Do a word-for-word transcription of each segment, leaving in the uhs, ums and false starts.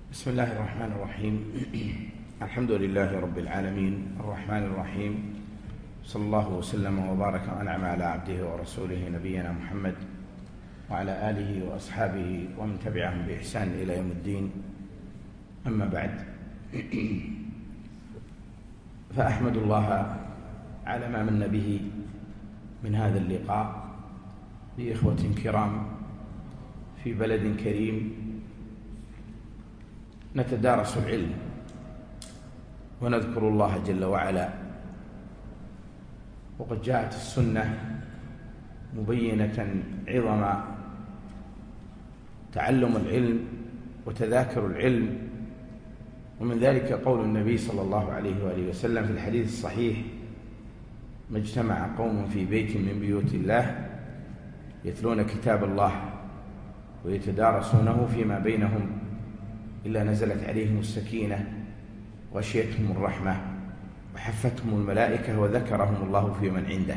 بسم الله الرحمن الرحيم. الحمد لله رب العالمين الرحمن الرحيم، صلى الله وسلم وبارك وأنعم على عبده ورسوله نبينا محمد وعلى آله وأصحابه ومن تبعهم بإحسان إلى يوم الدين. أما بعد، فأحمد الله على ما من به من هذا اللقاء بإخوة كرام في بلد كريم نتدارس العلم ونذكر الله جل وعلا. وقد جاءت السنة مبينة عظم تعلم العلم وتذاكر العلم، ومن ذلك قول النبي صلى الله عليه وآله وسلم في الحديث الصحيح: ما اجتمع قوم في بيت من بيوت الله يتلون كتاب الله ويتدارسونه فيما بينهم إلا نزلت عليهم السكينة وغشيتهم الرحمة وحفتهم الملائكة وذكرهم الله في من عنده.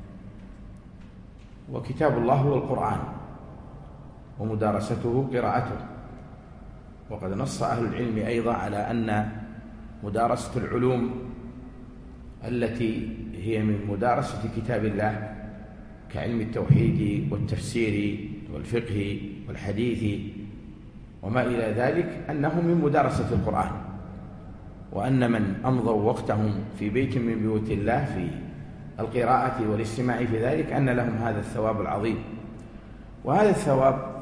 وكتاب الله هو القرآن ومدارسته قراءته. وقد نص أهل العلم أيضا على أن مدارسة العلوم التي هي من مدارسة كتاب الله كعلم التوحيد والتفسير والفقه والحديث وما إلى ذلك أنه من مدارسة القرآن، وأن من أمضوا وقتهم في بيت من بيوت الله في القراءة والاستماع في ذلك أن لهم هذا الثواب العظيم. وهذا الثواب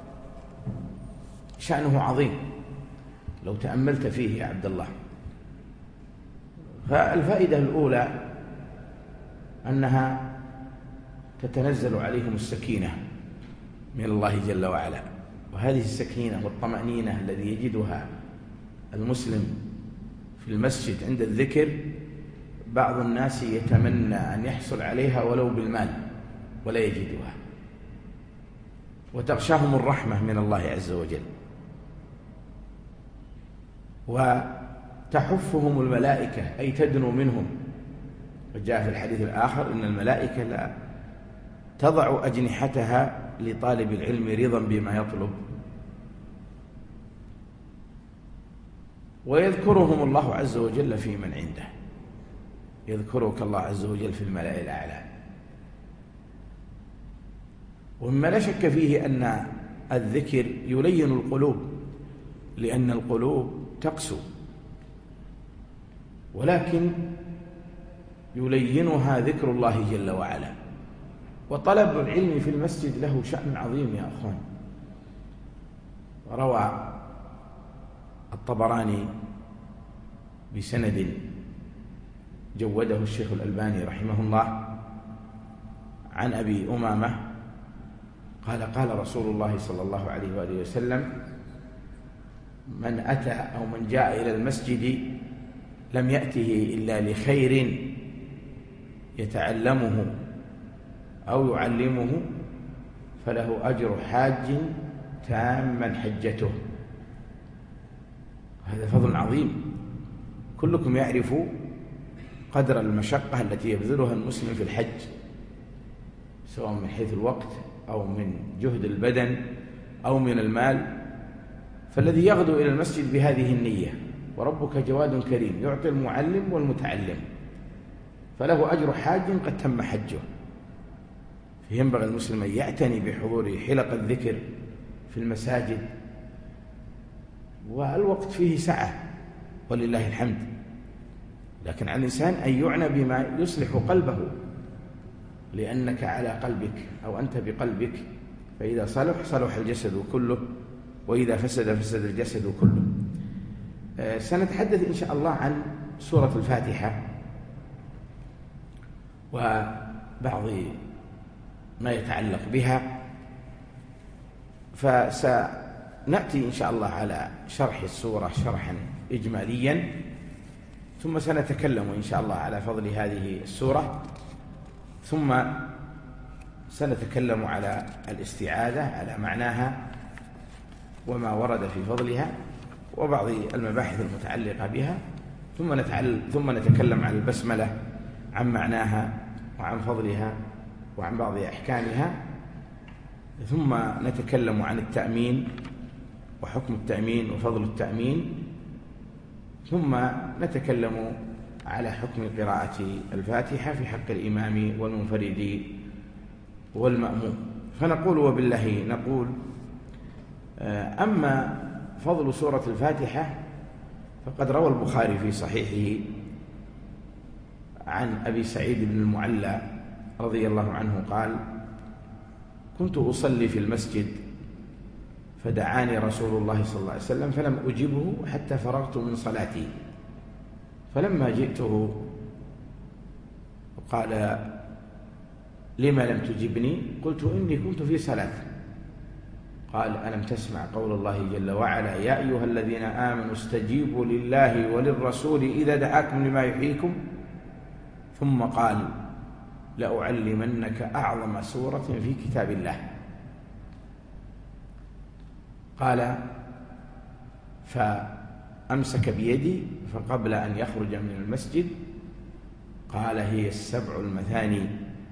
شأنه عظيم لو تأملت فيه يا عبد الله. فالفائدة الأولى أنها تتنزل عليهم السكينة من الله جل وعلا، وهذه السكينة والطمأنينة الذي يجدها المسلم في المسجد عند الذكر بعض الناس يتمنى أن يحصل عليها ولو بالمال ولا يجدها، وتغشاهم الرحمة من الله عز وجل وتحفهم الملائكة أي تدنو منهم. وجاء في الحديث الآخر إن الملائكة لا تضع أجنحتها لطالب العلم رضا بما يطلب. ويذكرهم الله عز وجل في من عنده، يذكرك الله عز وجل في الملأ الأعلى. ومما لا شك فيه أن الذكر يلين القلوب، لأن القلوب تقسو، ولكن يلينها ذكر الله جل وعلا. وطلب العلم في المسجد له شأن عظيم يا أخوان. وروى الطبراني بسند جوده الشيخ الألباني رحمه الله عن أبي أمامة قال: قال رسول الله صلى الله عليه وآله وسلم: من أتى أو من جاء إلى المسجد لم يأته إلا لخير يتعلمه أو يعلمه فله أجر حاج تاما حجته. هذا فضل عظيم. كلكم يعرف قدر المشقة التي يبذلها المسلم في الحج، سواء من حيث الوقت أو من جهد البدن أو من المال. فالذي يغدو إلى المسجد بهذه النية، وربك جواد كريم يعطي المعلم والمتعلم، فله أجر حاج قد تم حجه. فينبغي المسلم أن يعتني بحضور حلق الذكر في المساجد، والوقت فيه سعة ولله الحمد، لكن على الإنسان أن يعنى بما يصلح قلبه، لأنك على قلبك أو أنت بقلبك، فإذا صلح صلح الجسد كله، وإذا فسد فسد الجسد كله. سنتحدث إن شاء الله عن سورة الفاتحة وبعض ما يتعلق بها، فسنأتي إن شاء الله على شرح السورة شرحا إجماليا، ثم سنتكلم إن شاء الله على فضل هذه السورة، ثم سنتكلم على الاستعاذة على معناها وما ورد في فضلها وبعض المباحث المتعلقة بها، ثم نتعلم ثم نتكلم عن البسملة عن معناها وعن فضلها وعن بعض أحكامها، ثم نتكلم عن التأمين وحكم التأمين وفضل التأمين، ثم نتكلم على حكم قراءة الفاتحة في حق الإمام والمنفرد والمأموم. فنقول وبالله نقول: أما فضل سورة الفاتحة فقد روى البخاري في صحيحه عن أبي سعيد بن المعلى رضي الله عنه قال: كنت أصلي في المسجد فدعاني رسول الله صلى الله عليه وسلم فلم أجبه حتى فرغت من صلاتي، فلما جئته قال: لما لم تجبني؟ قلت: إني كنت في صلاة. قال: ألم تسمع قول الله جل وعلا: يا أيها الذين آمنوا استجيبوا لله وللرسول إذا دعاكم لما يحييكم؟ ثم قال: لأعلمنك أعظم سورة في كتاب الله. قال: فأمسك بيدي، فقبل أن يخرج من المسجد قال: هي السبع المثاني،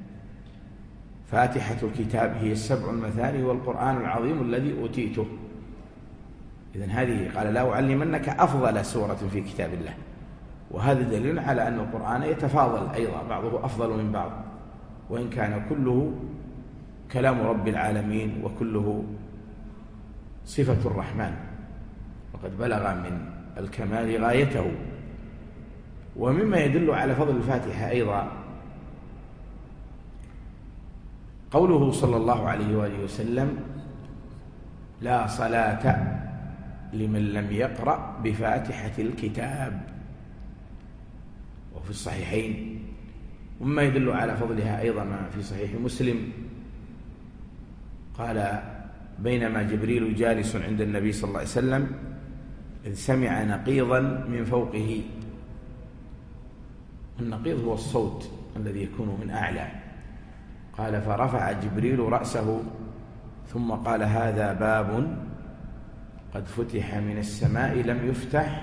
فاتحة الكتاب هي السبع المثاني والقرآن العظيم الذي أوتيته. إذن هذه قال: لا أعلمنك أفضل سورة في كتاب الله. وهذا دليل على أن القرآن يتفاضل أيضا، بعضه أفضل من بعض، وإن كان كله كلام رب العالمين وكله صفة الرحمن، وقد بلغ من الكمال غايته. ومما يدل على فضل الفاتحة أيضا قوله صلى الله عليه وآله وسلم: لا صلاة لمن لم يقرأ بفاتحة الكتاب، وفي الصحيحين. ومما يدل على فضلها أيضا ما في صحيح مسلم قال: بينما جبريل جالس عند النبي صلى الله عليه وسلم إذ سمع نقيضا من فوقه. النقيض هو الصوت الذي يكون من أعلى. قال: فرفع جبريل رأسه ثم قال: هذا باب قد فتح من السماء لم يفتح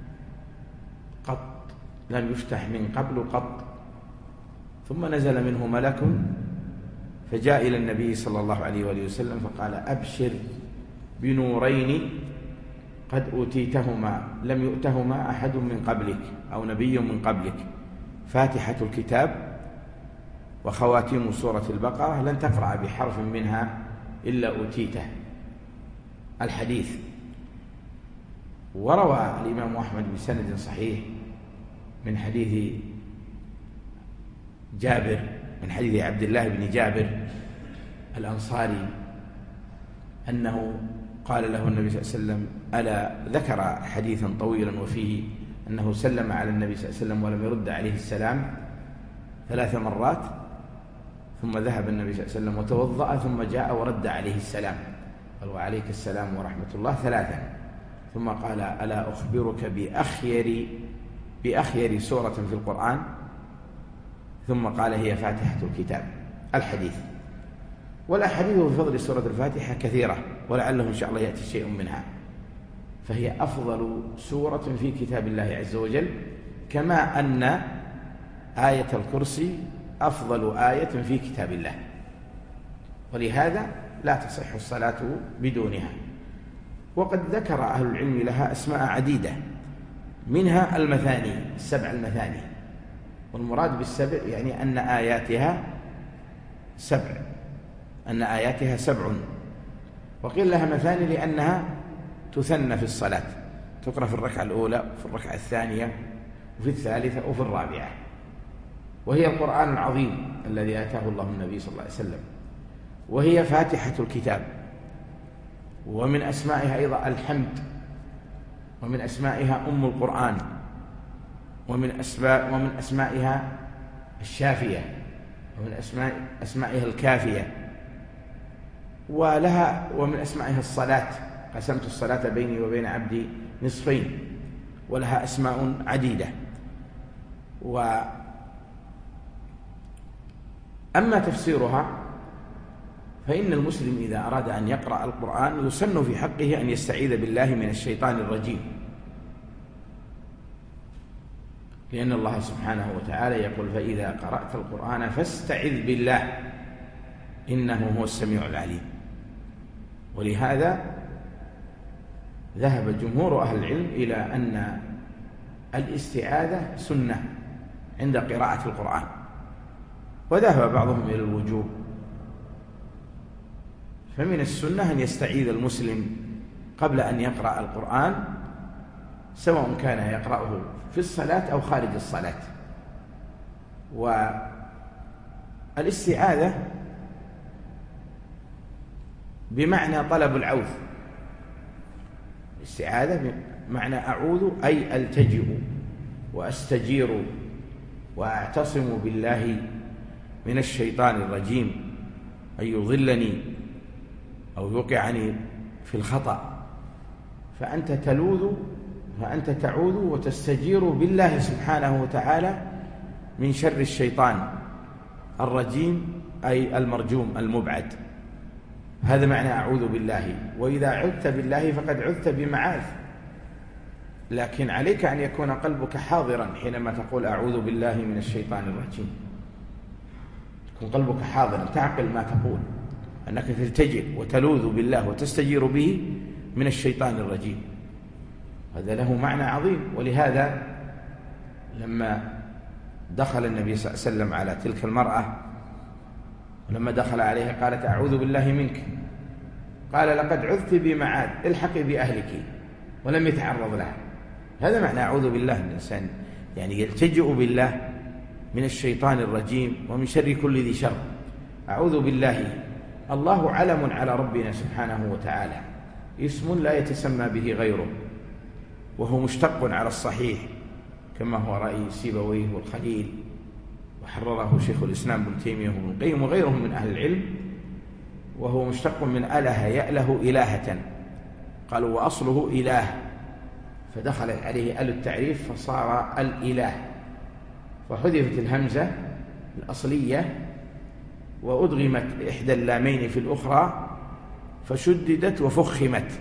قط، لم يفتح من قبل قط. ثم نزل منه ملك فجاء إلى النبي صلى الله عليه وآله وسلم فقال: أبشر بنورين قد أوتيتهما لم يؤتهما أحد من قبلك أو نبي من قبلك، فاتحة الكتاب وخواتيم سورة البقرة، لن تقرأ بحرف منها إلا أوتيته. الحديث. وروى الإمام أحمد بسند صحيح من حديث جابر، من حديث عبد الله بن جابر الأنصاري أنه قال له النبي صلى الله عليه وسلم: ألا ذكر حديثا طويلا وفيه أنه سلم على النبي صلى الله عليه وسلم ولم يرد عليه السلام ثلاث مرات، ثم ذهب النبي صلى الله عليه وسلم وتوضأ ثم جاء ورد عليه السلام، قال: وعليك السلام ورحمة الله ثلاثا، ثم قال: ألا أخبرك بأخير بأخير سورة في القرآن؟ ثم قال: هي فاتحة الكتاب. الحديث. والأحاديث في فضل سورة الفاتحة كثيرة، ولعله إن شاء الله يأتي شيء منها، فهي أفضل سورة في كتاب الله عز وجل، كما أن آية الكرسي أفضل آية في كتاب الله، ولهذا لا تصح الصلاة بدونها. وقد ذكر أهل العلم لها أسماء عديدة، منها المثاني، السبع المثاني، والمراد بالسبع يعني أن آياتها سبع، أن آياتها سبع. وقيل لها مثاني لأنها تثنى في الصلاة، تقرأ في الركعة الأولى وفي الركعة الثانية وفي الثالثة وفي الرابعة. وهي القرآن العظيم الذي آتاه الله النبي صلى الله عليه وسلم، وهي فاتحة الكتاب. ومن أسمائها أيضا الحمد، ومن أسمائها أم القرآن، ومن أسماء ومن أسمائها الشافية، ومن أسماء أسمائها الكافية. ولها ومن أسمائها الصلاة، قسمت الصلاة بيني وبين عبدي نصفين. ولها أسماء عديدة. وأما تفسيرها فإن المسلم إذا أراد أن يقرأ القرآن يسن في حقه أن يستعيذ بالله من الشيطان الرجيم، لأن الله سبحانه وتعالى يقول: فإذا قرأت القرآن فاستعذ بالله إنه هو السميع العليم. ولهذا ذهب جمهور أهل العلم إلى أن الاستعاذة سنة عند قراءة القرآن، وذهب بعضهم إلى الوجوب. فمن السنة أن يستعيذ المسلم قبل أن يقرأ القرآن، سواء كان يقرأه في الصلاة أو خارج الصلاة. والاستعاذة بمعنى طلب العوذ، الاستعاذة بمعنى أعوذ أي ألتجئ وأستجير وأعتصم بالله من الشيطان الرجيم أن يضلني أو يوقعني في الخطأ. فأنت تلوذ فأنت تعوذ وتستجير بالله سبحانه وتعالى من شر الشيطان الرجيم أي المرجوم المبعد. هذا معنى أعوذ بالله. وإذا عذت بالله فقد عذت بمعاذ، لكن عليك أن يكون قلبك حاضرا حينما تقول أعوذ بالله من الشيطان الرجيم، يكون قلبك حاضرا تعقل ما تقول، أنك تلتجئ وتلوذ بالله وتستجير به من الشيطان الرجيم. هذا له معنى عظيم. ولهذا لما دخل النبي صلى الله عليه وسلم على تلك المرأة، ولما دخل عليها قالت أعوذ بالله منك، قال لقد عذت بمعاذ الحقي بأهلك، ولم يتعرض لها. هذا معنى أعوذ بالله. الإنسان يعني يلتجئ بالله من الشيطان الرجيم ومن شر كل ذي شر. أعوذ بالله. الله علم على ربنا سبحانه وتعالى، اسم لا يتسمى به غيره، وهو مشتق على الصحيح كما هو رأي سيبويه والخليل، وحرره شيخ الإسلام ابن تيمية وابن القيم وغيرهم من أهل العلم. وهو مشتق من أله يأله إلهة، قالوا وأصله إله، فدخلت عليه آل التعريف فصار الإله، فحذفت الهمزة الأصلية وأدغمت إحدى اللامين في الأخرى فشددت وفخمت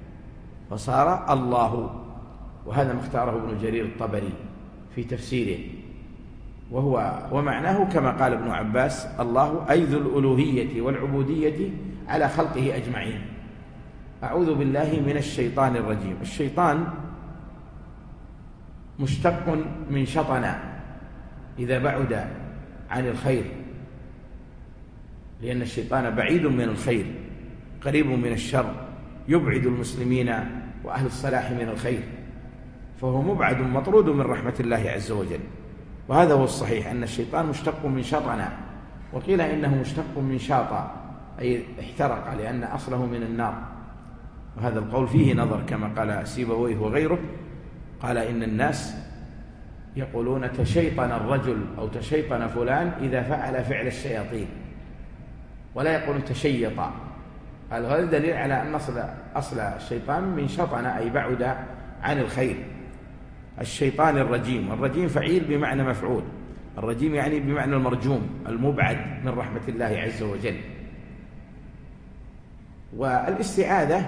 فصار الله. وهذا ما اختاره ابن جرير الطبري في تفسيره، وهو ومعناه كما قال ابن عباس الله أي ذو الألوهية والعبودية على خلقه أجمعين. أعوذ بالله من الشيطان الرجيم. الشيطان مشتق من شطن إذا بعد عن الخير، لأن الشيطان بعيد من الخير قريب من الشر، يبعد المسلمين وأهل الصلاح من الخير، فهو مبعد مطرود من رحمة الله عز وجل. وهذا هو الصحيح أن الشيطان مشتق من شطن، وقيل إنه مشتق من شاطة أي احترق لأن أصله من النار، وهذا القول فيه نظر كما قال سيبويه وغيره. قال إن الناس يقولون تشيطن الرجل أو تشيطن فلان إذا فعل فعل الشياطين، ولا يقولون تشيط. قال هذا دليل على أن أصل, أصل الشيطان من شطن أي بعد عن الخير. الشيطان الرجيم، الرجيم فعيل بمعنى مفعول، الرجيم يعني بمعنى المرجوم المبعد من رحمة الله عز وجل. والاستعاذة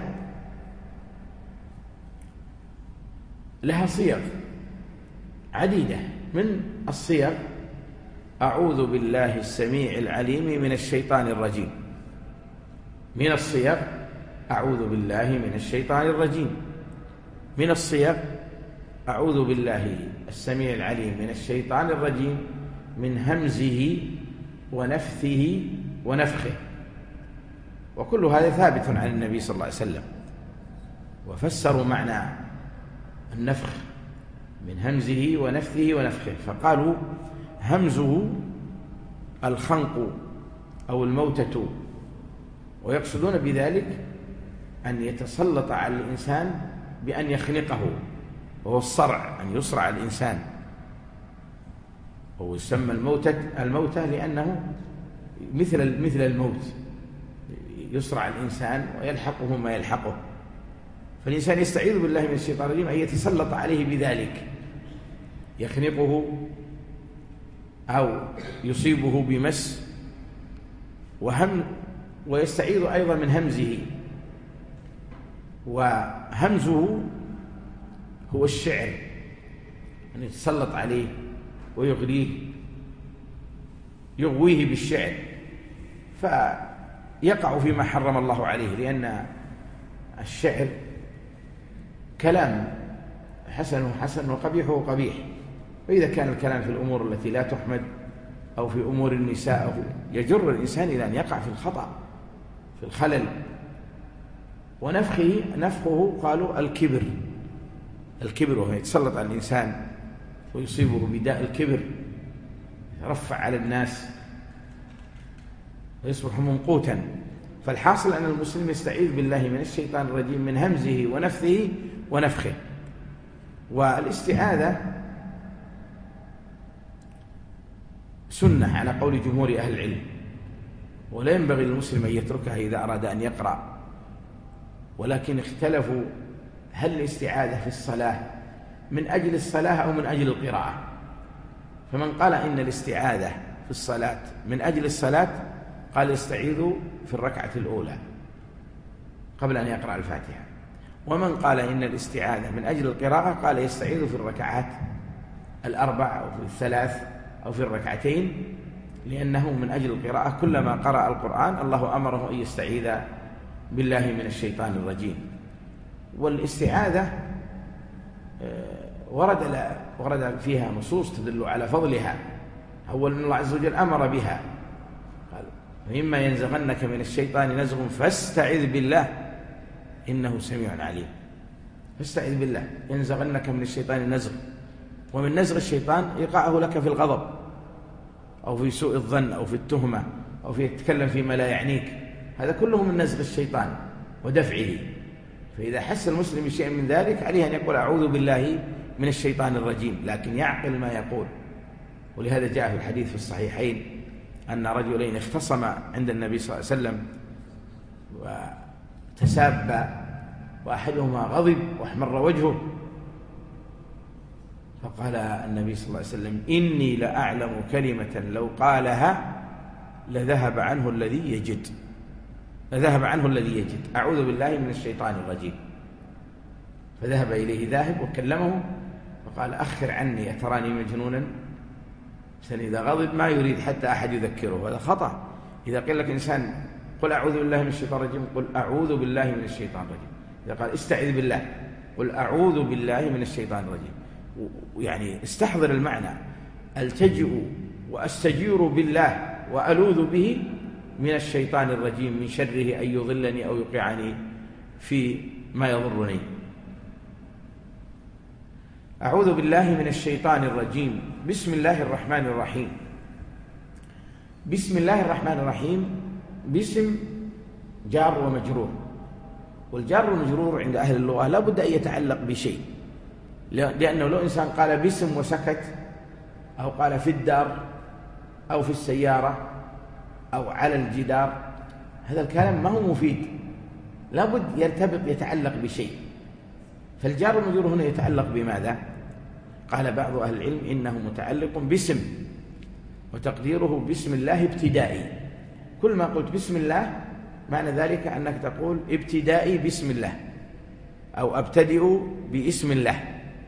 لها صيغ عديدة. من الصيغ أعوذ بالله السميع العليم من الشيطان الرجيم. من الصيغ أعوذ بالله من الشيطان الرجيم. من الصيغ أعوذ بالله السميع العليم من الشيطان الرجيم من همزه ونفثه ونفخه. وكل هذا ثابت عن النبي صلى الله عليه وسلم. وفسروا معنى النفخ من همزه ونفثه ونفخه، فقالوا همزه الخنق أو الموتة، ويقصدون بذلك أن يتسلط على الإنسان بأن يخنقه، وهو الصرع، أن يصرع الإنسان. وهو يسمى الموتة الموتة لأنه مثل مثل الموت، يصرع الإنسان ويلحقه ما يلحقه. فالإنسان يستعيذ بالله من الشيطان الرجيم أن يتسلط عليه بذلك، يخنقه أو يصيبه بمس وهم. ويستعيذ أيضا من همزه، وهمزه هو الشعر، أن يتسلط عليه ويغريه، يغويه بالشعر فيقع فيما حرم الله عليه، لأن الشعر كلام حسنه حسن وقبيحه قبيح. وإذا كان الكلام في الأمور التي لا تحمد أو في أمور النساء أو في يجر الإنسان إلى أن يقع في الخطأ في الخلل. ونفخه نفخه قالوا الكبر، الكبر وهو يتسلط على الإنسان ويصيبه بداء الكبر، يرفع على الناس ويصبح منقوتا. فالحاصل أن المسلم يستعيذ بالله من الشيطان الرجيم من همزه ونفثه ونفخه. والاستعاذة سنة على قول جمهور أهل العلم، ولا ينبغي للمسلم أن يتركها إذا أراد أن يقرأ. ولكن اختلفوا هل الاستعاذة في الصلاة من أجل الصلاة أو من أجل القراءة. فمن قال إن الاستعاذة في الصلاة من أجل الصلاة قال يستعيذ في الركعة الأولى قبل أن يقرأ الفاتحة. ومن قال إن الاستعاذة من أجل القراءة قال يستعيذ في الركعات الأربع أو في الثلاث أو في الركعتين، لأنه من أجل القراءة كلما قرأ القرآن الله أمره أن يستعيذ بالله من الشيطان الرجيم. والاستعاذة ورد ورد فيها نصوص تدل على فضلها. أولا الله عز وجل أمر بها، قال وإما ينزغنك من الشيطان نزغ فاستعذ بالله إنه سميع عليم. فاستعذ بالله، ينزغنك من الشيطان نزغ، ومن نزغ الشيطان إيقاعه لك في الغضب أو في سوء الظن أو في التهمة أو في يتكلم فيما لا يعنيك، هذا كله من نزغ الشيطان ودفعه. فإذا حس المسلم بشيء من ذلك عليه أن يقول أعوذ بالله من الشيطان الرجيم، لكن يعقل ما يقول. ولهذا جاء في الحديث في الصحيحين أن رجلين اختصما عند النبي صلى الله عليه وسلم وتسابا، وأحدهما غضب واحمر وجهه، فقال النبي صلى الله عليه وسلم إني لأعلم كلمة لو قالها لذهب عنه الذي يجد لذهب عنه الذي يجد أعوذ بالله من الشيطان الرجيم. فذهب إليه ذاهب وكلمه فقال أخر عني أتراني مجنونا؟ إذا غضب ما يريد حتى أحد يذكره، هذا خطأ. إذا قيل لك إنسان قل أعوذ بالله من الشيطان الرجيم قل أعوذ بالله من الشيطان الرجيم. إذا قال استعذ بالله قل أعوذ بالله من الشيطان الرجيم. يعني استحضر المعنى، التجئ وأستجير بالله وألوذ به من الشيطان الرجيم من شره أن يضلني أو يوقعني في ما يضرني. أعوذ بالله من الشيطان الرجيم. بسم الله الرحمن الرحيم. بسم الله الرحمن الرحيم باسم جار ومجرور، والجار والمجرور عند أهل اللغة لا بد أن يتعلق بشيء، لأنه لو إنسان قال باسم وسكت أو قال في الدار أو في السيارة أو على الجدار هذا الكلام ما هو مفيد، لا بد يرتبط يتعلق بشيء. فالجار والمجرور هنا يتعلق بماذا؟ قال بعض أهل العلم إنه متعلق باسم وتقديره بسم الله ابتدائي. كل ما قلت بسم الله معنى ذلك أنك تقول ابتدائي بسم الله أو أبتدئ باسم الله.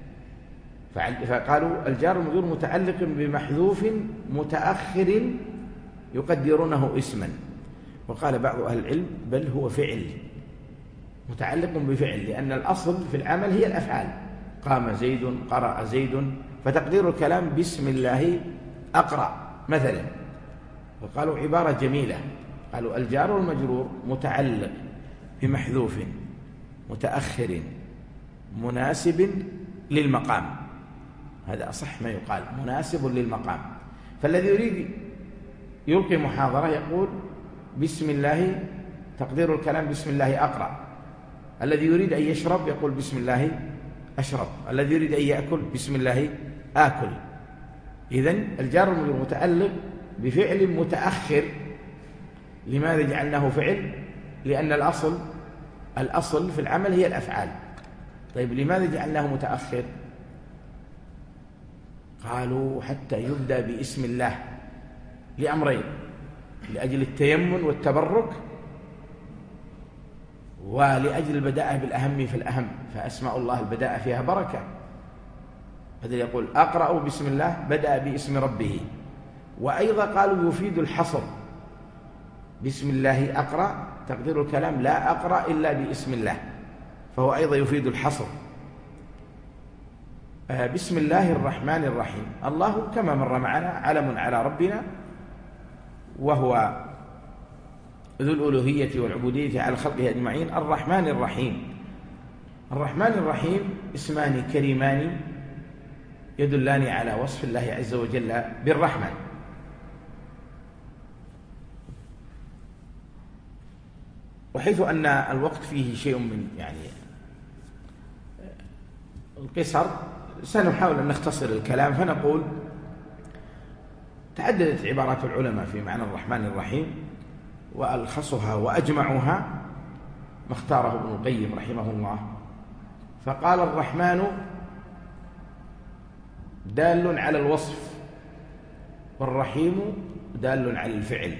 فقالوا الجار والمجرور متعلق بمحذوف متأخر يقدرونه اسما. وقال بعض أهل العلم بل هو فعل متعلق بفعل، لأن الأصل في العمل هي الأفعال، قام زيد قرأ زيد، فتقدير الكلام بسم الله أقرأ مثلا. وقالوا عبارة جميلة، قالوا الجار والمجرور متعلق بمحذوف متأخر مناسب للمقام، هذا أصح ما يقال، مناسب للمقام. فالذي يريد يلقي محاضرة يقول بسم الله، تقدير الكلام بسم الله أقرأ. الذي يريد أن يشرب يقول بسم الله أشرب. الذي يريد أن يأكل بسم الله آكل. إذن الجار والمجرور متعلق بفعل متأخر. لماذا جعلناه فعل؟ لأن الأصل الأصل في العمل هي الأفعال. طيب لماذا جعلناه متأخر؟ قالوا حتى يبدأ باسم الله لأمرين: لأجل التيمن والتبرك، ولأجل البداءة بالأهم في الأهم، فأسماء الله البداءة فيها بركة. بدل يقول أقرأ بسم الله بدأ باسم ربه. وأيضا قالوا يفيد الحصر، بسم الله أقرأ تقدير الكلام لا أقرأ إلا باسم الله، فهو أيضا يفيد الحصر. بسم الله الرحمن الرحيم. الله كما مر معنا علم على ربنا، وهو ذو الألوهية والعبودية على خلقه أجمعين. الرحمن الرحيم. الرحمن الرحيم اسمان كريمان يدلان على وصف الله عز وجل بالرحمة. وحيث أن الوقت فيه شيء من يعني القصر، سنحاول أن نختصر الكلام، فنقول تعددت عبارات العلماء في معنى الرحمن الرحيم، وألخصها وأجمعها ما اختاره ابن القيم رحمه الله، فقال: الرحمن دال على الوصف، والرحيم دال على الفعل.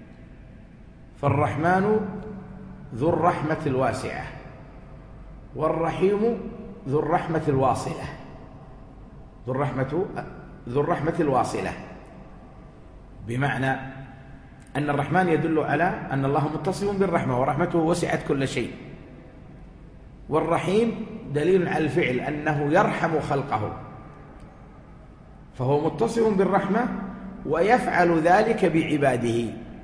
فالرحمن ذو الرحمة الواسعة، والرحيم ذو الرحمة الواصلة. ذو الرحمة ذو الرحمة الواصلة بمعنى أن الرحمن يدل على أن الله متصف بالرحمة، ورحمته وسعت كل شيء. والرحيم دليل على الفعل، أنه يرحم خلقه، فهو متصف بالرحمة ويفعل ذلك بعباده،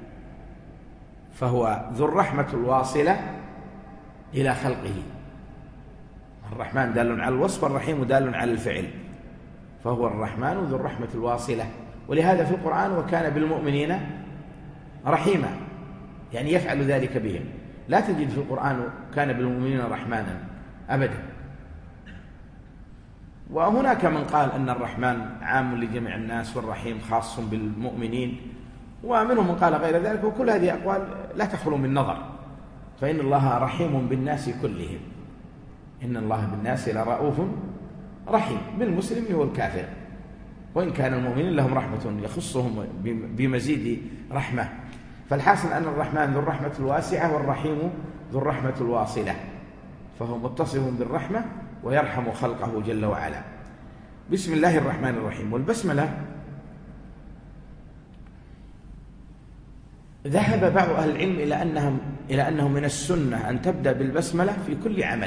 فهو ذو الرحمة الواصلة إلى خلقه. الرحمن دال على الوصف، والرحيم دال على الفعل، فهو الرحمن ذو الرحمة الواصلة. ولهذا في القرآن: وكان بالمؤمنين رحيما، يعني يفعل ذلك بهم. لا تجد في القرآن كان بالمؤمنين رحمانا أبدا. وهناك من قال أن الرحمن عام لجميع الناس، والرحيم خاص بالمؤمنين، ومنهم من قال غير ذلك. وكل هذه أقوال لا تخلو من نظر، فإن الله رحيم بالناس كلهم. إن الله بالناس لرؤوف رحيم، بالمسلم والكافر، وإن كان المؤمنين لهم رحمة يخصهم بمزيد رحمة. فالحاصل أن الرحمن ذو الرحمة الواسعة، والرحيم ذو الرحمة الواصلة، فهو متصف بالرحمة ويرحم خلقه جل وعلا. بسم الله الرحمن الرحيم. والبسملة ذهب بعض أهل العلم إلى أنها إلى أنه من السنة أن تبدأ بالبسملة في كل عمل،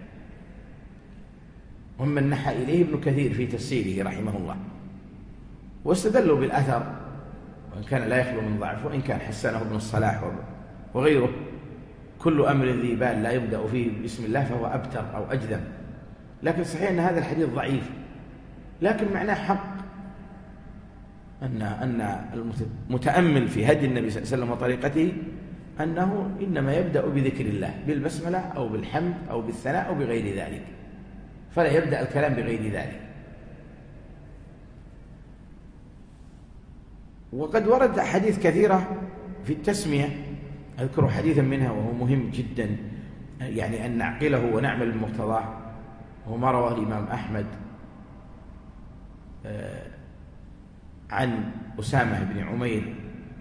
ومن نحى إليه ابن كثير في تفسيره رحمه الله، واستدلوا بالأثر، وإن كان لا يخلو من ضعف، وإن كان حسنه ابن الصلاح وغيره: كل أمر ذي بال لا يبدأ فيه بسم الله فهو أبتر أو أجذم. لكن صحيح أن هذا الحديث ضعيف، لكن معناه حق، أن أن المتأمل في هدي النبي صلى الله عليه وسلم وطريقته أنه إنما يبدأ بذكر الله بالبسملة أو بالحمد أو بالثناء أو بغير ذلك، فلا يبدأ الكلام بغير ذلك. وقد ورد أحاديث كثيرة في التسمية، أذكر حديثا منها وهو مهم جدا، يعني أن نعقله ونعمل بمقتضاه، وما رواه الإمام أحمد عن أسامة بن عمير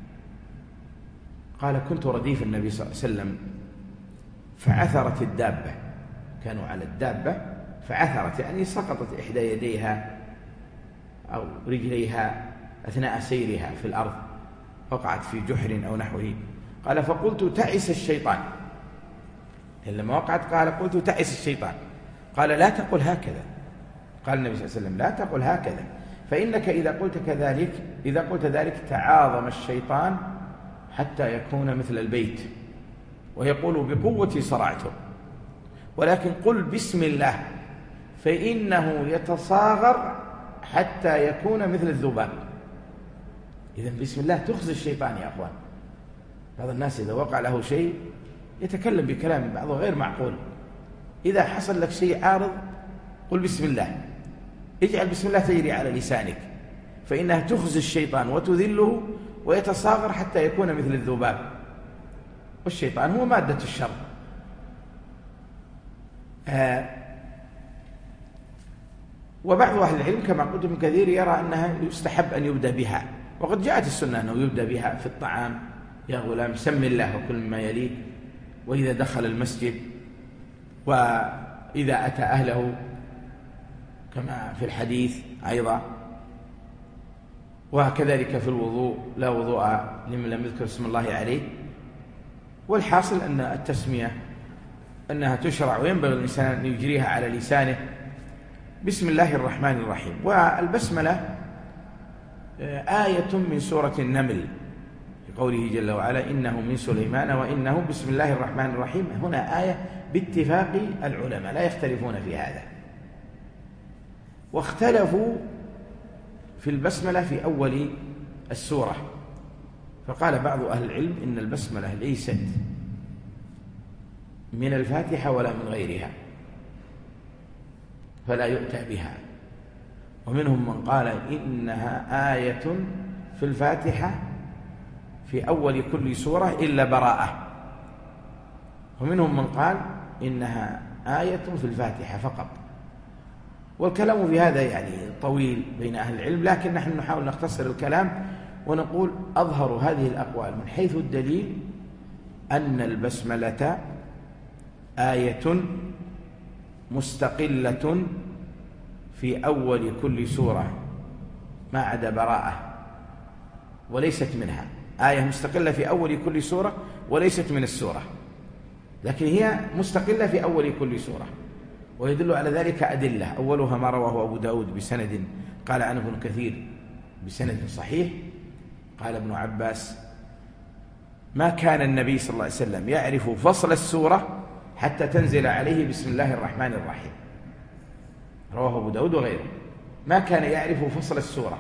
قال: كنت رديف النبي صلى الله عليه وسلم فعثرت الدابة، كانوا على الدابة فعثرت، يعني سقطت إحدى يديها أو رجليها أثناء سيرها في الأرض، وقعت في جحر أو نحوه. قال: فقلت: تعس الشيطان. لما وقعت قال: قلت: تعس الشيطان. قال: لا تقل هكذا. قال النبي صلى الله عليه وسلم: لا تقل هكذا، فإنك إذا قلت كذلك إذا قلت ذلك تعاظم الشيطان حتى يكون مثل البيت، ويقول: بقوتي صرعته. ولكن قل بسم الله فإنه يتصاغر حتى يكون مثل الذباب. إذن بسم الله تخزي الشيطان يا أخوان. بعض الناس إذا وقع له شيء يتكلم بكلام بعضه غير معقول. إذا حصل لك شيء عارض قل بسم الله، اجعل بسم الله تجري على لسانك، فإنها تخزي الشيطان وتذله ويتصاغر حتى يكون مثل الذباب. والشيطان هو مادة الشر. آه وبعض أهل العلم كما قلت ابن كثير يرى أنها يستحب أن يبدأ بها، وقد جاءت السنة أنه يبدأ بها في الطعام: يا غلام سم الله وكل مما يليك، وإذا دخل المسجد، وإذا أتى أهله كما في الحديث أيضا، وكذلك في الوضوء: لا وضوء لمن لم يذكر اسم الله عليه. والحاصل أن التسمية أنها تشرع، وينبغي الإنسان أن يجريها على لسانه بسم الله الرحمن الرحيم. والبسملة آية من سورة النمل في قوله جل وعلا إنه من سليمان وإنه بسم الله الرحمن الرحيم. هنا آية باتفاق العلماء لا يختلفون في هذا، واختلفوا في البسملة في أول السورة، فقال بعض أهل العلم إن البسملة ليست من الفاتحة ولا من غيرها فلا يؤتى بها، ومنهم من قال إنها آية في الفاتحة في أول كل سورة إلا براءة، ومنهم من قال إنها آية في الفاتحة فقط. والكلام في هذا يعني طويل بين أهل العلم، لكن نحن نحاول نختصر الكلام ونقول أظهر هذه الأقوال من حيث الدليل أن البسملة آية مستقلة في أول كل سورة ما عدا براءة، وليست منها. آية مستقلة في أول كل سورة وليست من السورة، لكن هي مستقلة في أول كل سورة، ويدل على ذلك أدلة. أولها ما رواه أبو داود بسند قال عنه ابن كثير بسند صحيح قال ابن عباس ما كان النبي صلى الله عليه وسلم يعرف فصل السورة حتى تنزل عليه بسم الله الرحمن الرحيم، رواه أبو داود وغيره. ما كان يعرف فصل السورة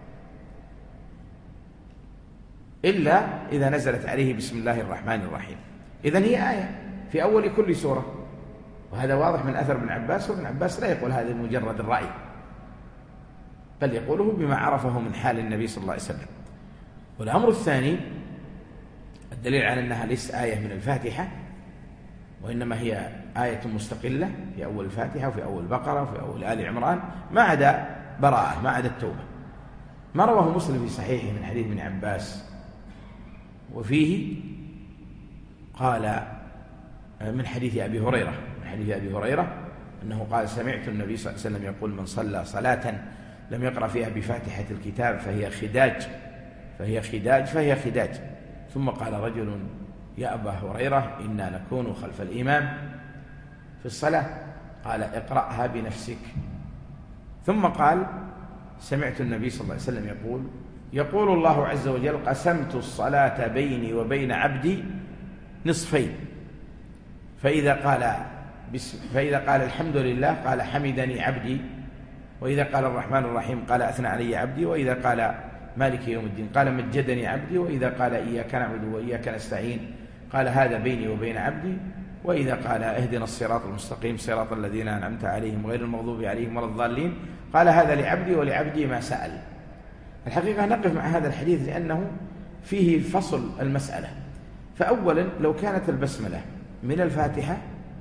إلا إذا نزلت عليه بسم الله الرحمن الرحيم. إذن هي آية في أول كل سورة، وهذا واضح من أثر ابن عباس، وابن عباس لا يقول هذا مجرد الرأي، بل يقوله بما عرفه من حال النبي صلى الله عليه وسلم. والأمر الثاني الدليل على أنها ليست آية من الفاتحة، وإنما هي آية مستقلة في أول الفاتحة وفي أول البقرة وفي أول آل عمران ما عدا براءة، ما عدا التوبة. ما رواه مسلم في صحيحه من حديث ابن عباس، وفيه قال من حديث أبي هريرة من حديث أبي هريرة أنه قال سمعت النبي صلى الله عليه وسلم يقول من صلى صلاة لم يقرأ فيها بفاتحة الكتاب فهي خداج فهي خداج فهي خداج ثم قال رجل يا أبا هريرة إنا نكون خلف الإمام في الصلاة قال اقرأها بنفسك. ثم قال سمعت النبي صلى الله عليه وسلم يقول يقول الله عز وجل قسمت الصلاة بيني وبين عبدي نصفين، فإذا قال بسم فإذا قال الحمد لله قال حمدني عبدي، وإذا قال الرحمن الرحيم قال أثنى علي عبدي، وإذا قال مالك يوم الدين قال مجدني عبدي، وإذا قال إياك نعبد وإياك نستعين قال هذا بيني وبين عبدي، وإذا قال اهدنا الصراط المستقيم صراط الذين أنعمت عليهم غير المغضوب عليهم ولا الضالين قال هذا لعبدي ولعبدي ما سأل. الحقيقة نقف مع هذا الحديث لأنه فيه فصل المسألة. فأولا لو كانت البسملة من الفاتحة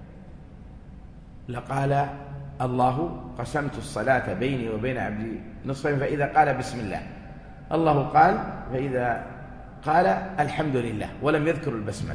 لقال الله قسمت الصلاة بيني وبين عبدي نصفين فإذا قال بسم الله، الله قال فإذا قال الحمد لله ولم يذكر البسملة.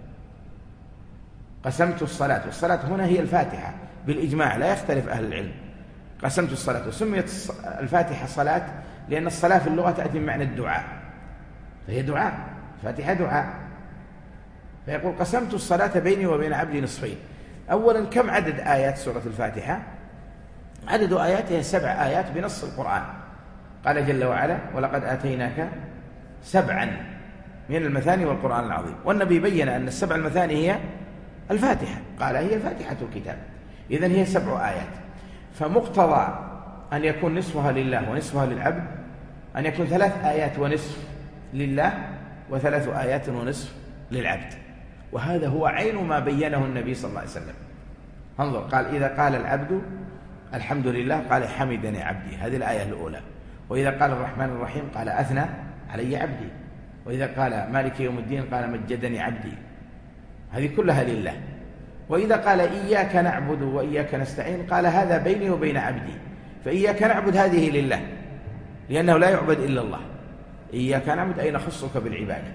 قسمت الصلاة، والصلاة هنا هي الفاتحة بالإجماع لا يختلف أهل العلم. قسمت الصلاة، وسميت الفاتحة صلاة لأن الصلاة في اللغة تأتي بمعنى الدعاء، فهي دعاء، الفاتحة دعاء. فيقول قسمت الصلاة بيني وبين عبدي نصفين. أولا كم عدد آيات سورة الفاتحة؟ عدد آياتها سبع آيات بنص القرآن. قال جل وعلا ولقد آتيناك سبعا من المثاني والقرآن العظيم، والنبي بين أن السبع المثاني هي الفاتحة، قال هي فاتحة الكتاب، إذن هي سبع آيات. فمقتضى أن يكون نصفها لله ونصفها للعبد أن يكون ثلاث آيات ونصف لله وثلاث آيات ونصف للعبد، وهذا هو عين ما بينه النبي صلى الله عليه وسلم. انظر قال إذا قال العبد الحمد لله قال حمدني عبدي، هذه الآية الأولى. وإذا قال الرحمن الرحيم قال أثنى علي عبدي، وإذا قال مالك يوم الدين قال مجدني عبدي، هذه كلها لله. وإذا قال إياك نعبد وإياك نستعين قال هذا بيني وبين عبدي، فإياك نعبد هذه لله لأنه لا يعبد إلا الله، إياك نعبد أي نخصك بالعبادة،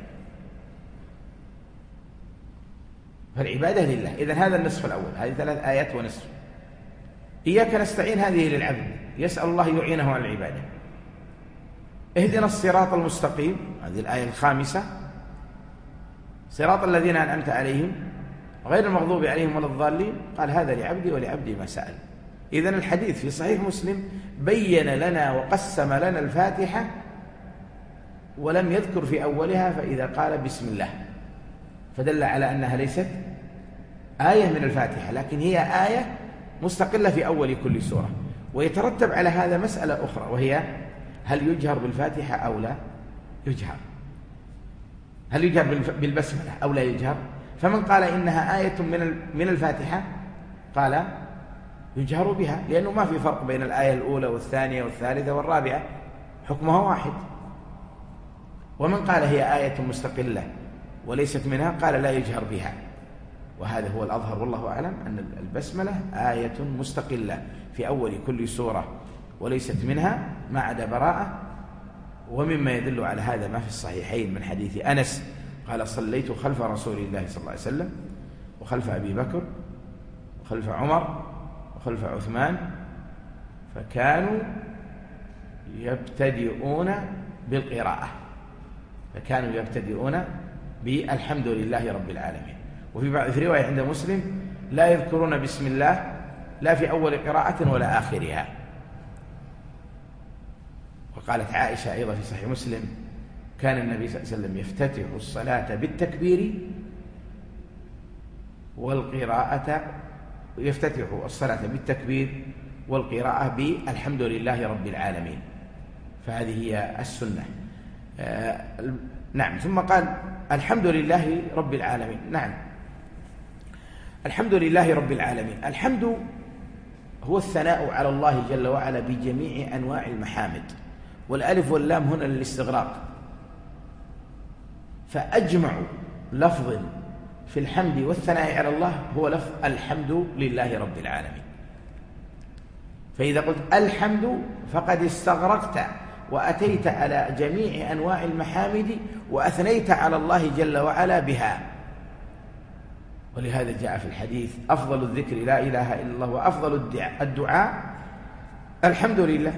فالعبادة لله. إذن هذا النصف الأول، هذه ثلاث آيات ونصف. إياك نستعين هذه للعبد يسأل الله يعينه على العبادة. اهدنا الصراط المستقيم هذه الآية الخامسة، صراط الذين أنعمت عليهم غير المغضوب عليهم ولا الضالين قال هذا لعبدي ولعبدي ما سأل. إذن الحديث في صحيح مسلم بين لنا وقسم لنا الفاتحة ولم يذكر في أولها فإذا قال بسم الله، فدل على أنها ليست آية من الفاتحة، لكن هي آية مستقلة في أول كل سورة. ويترتب على هذا مسألة أخرى، وهي هل يجهر بالفاتحة أو لا يجهر؟ هل يجهر بالبسملة أو لا يجهر؟ فمن قال إنها آية من الفاتحة قال يجهر بها، لأنه ما في فرق بين الآية الأولى والثانية والثالثة والرابعة، حكمها واحد. ومن قال هي آية مستقلة وليست منها قال لا يجهر بها، وهذا هو الأظهر والله أعلم، أن البسملة آية مستقلة في أول كل سورة وليست منها ما عدا براءة. ومما يدل على هذا ما في الصحيحين من حديث أنس قال صليت خلف رسول الله صلى الله عليه وسلم وخلف أبي بكر وخلف عمر وخلف عثمان فكانوا يبتدئون بالقراءة فكانوا يبتدئون بالحمد لله رب العالمين. وفي بعض في رواية عند مسلم لا يذكرون بسم الله لا في أول قراءة ولا آخرها. وقالت عائشة أيضا في صحيح مسلم كان النبي صلى الله عليه وسلم يفتتح الصلاة بالتكبير والقراءة يفتتح الصلاة بالتكبير والقراءة بالحمد لله رب العالمين، فهذه هي السنة. آه نعم. ثم قال الحمد لله رب العالمين. نعم، الحمد لله رب العالمين. الحمد هو الثناء على الله جل وعلا بجميع أنواع المحامد، والألف واللام هنا للاستغراق، فأجمع لفظ في الحمد والثناء على الله هو لفظ الحمد لله رب العالمين. فإذا قلت الحمد فقد استغرقت وأتيت على جميع أنواع المحامد وأثنيت على الله جل وعلا بها. ولهذا جاء في الحديث أفضل الذكر لا إله إلا الله وأفضل الدعاء الحمد لله،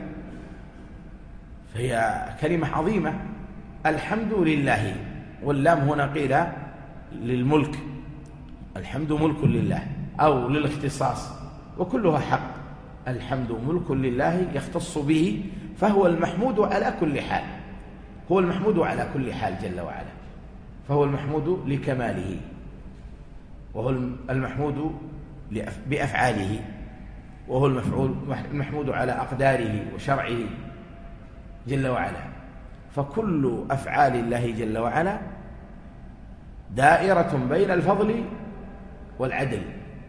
فهي كلمة عظيمة. الحمد لله، واللام هنا قيل للملك، الحمد ملك لله أو للاختصاص، وكلها حق. الحمد ملك لله يختص به، فهو المحمود على كل حال، هو المحمود على كل حال جل وعلا، فهو المحمود لكماله، وهو المحمود بأفعاله، وهو المحمود على أقداره وشرعه جل وعلا. فكل أفعال الله جل وعلا دائرة بين الفضل والعدل،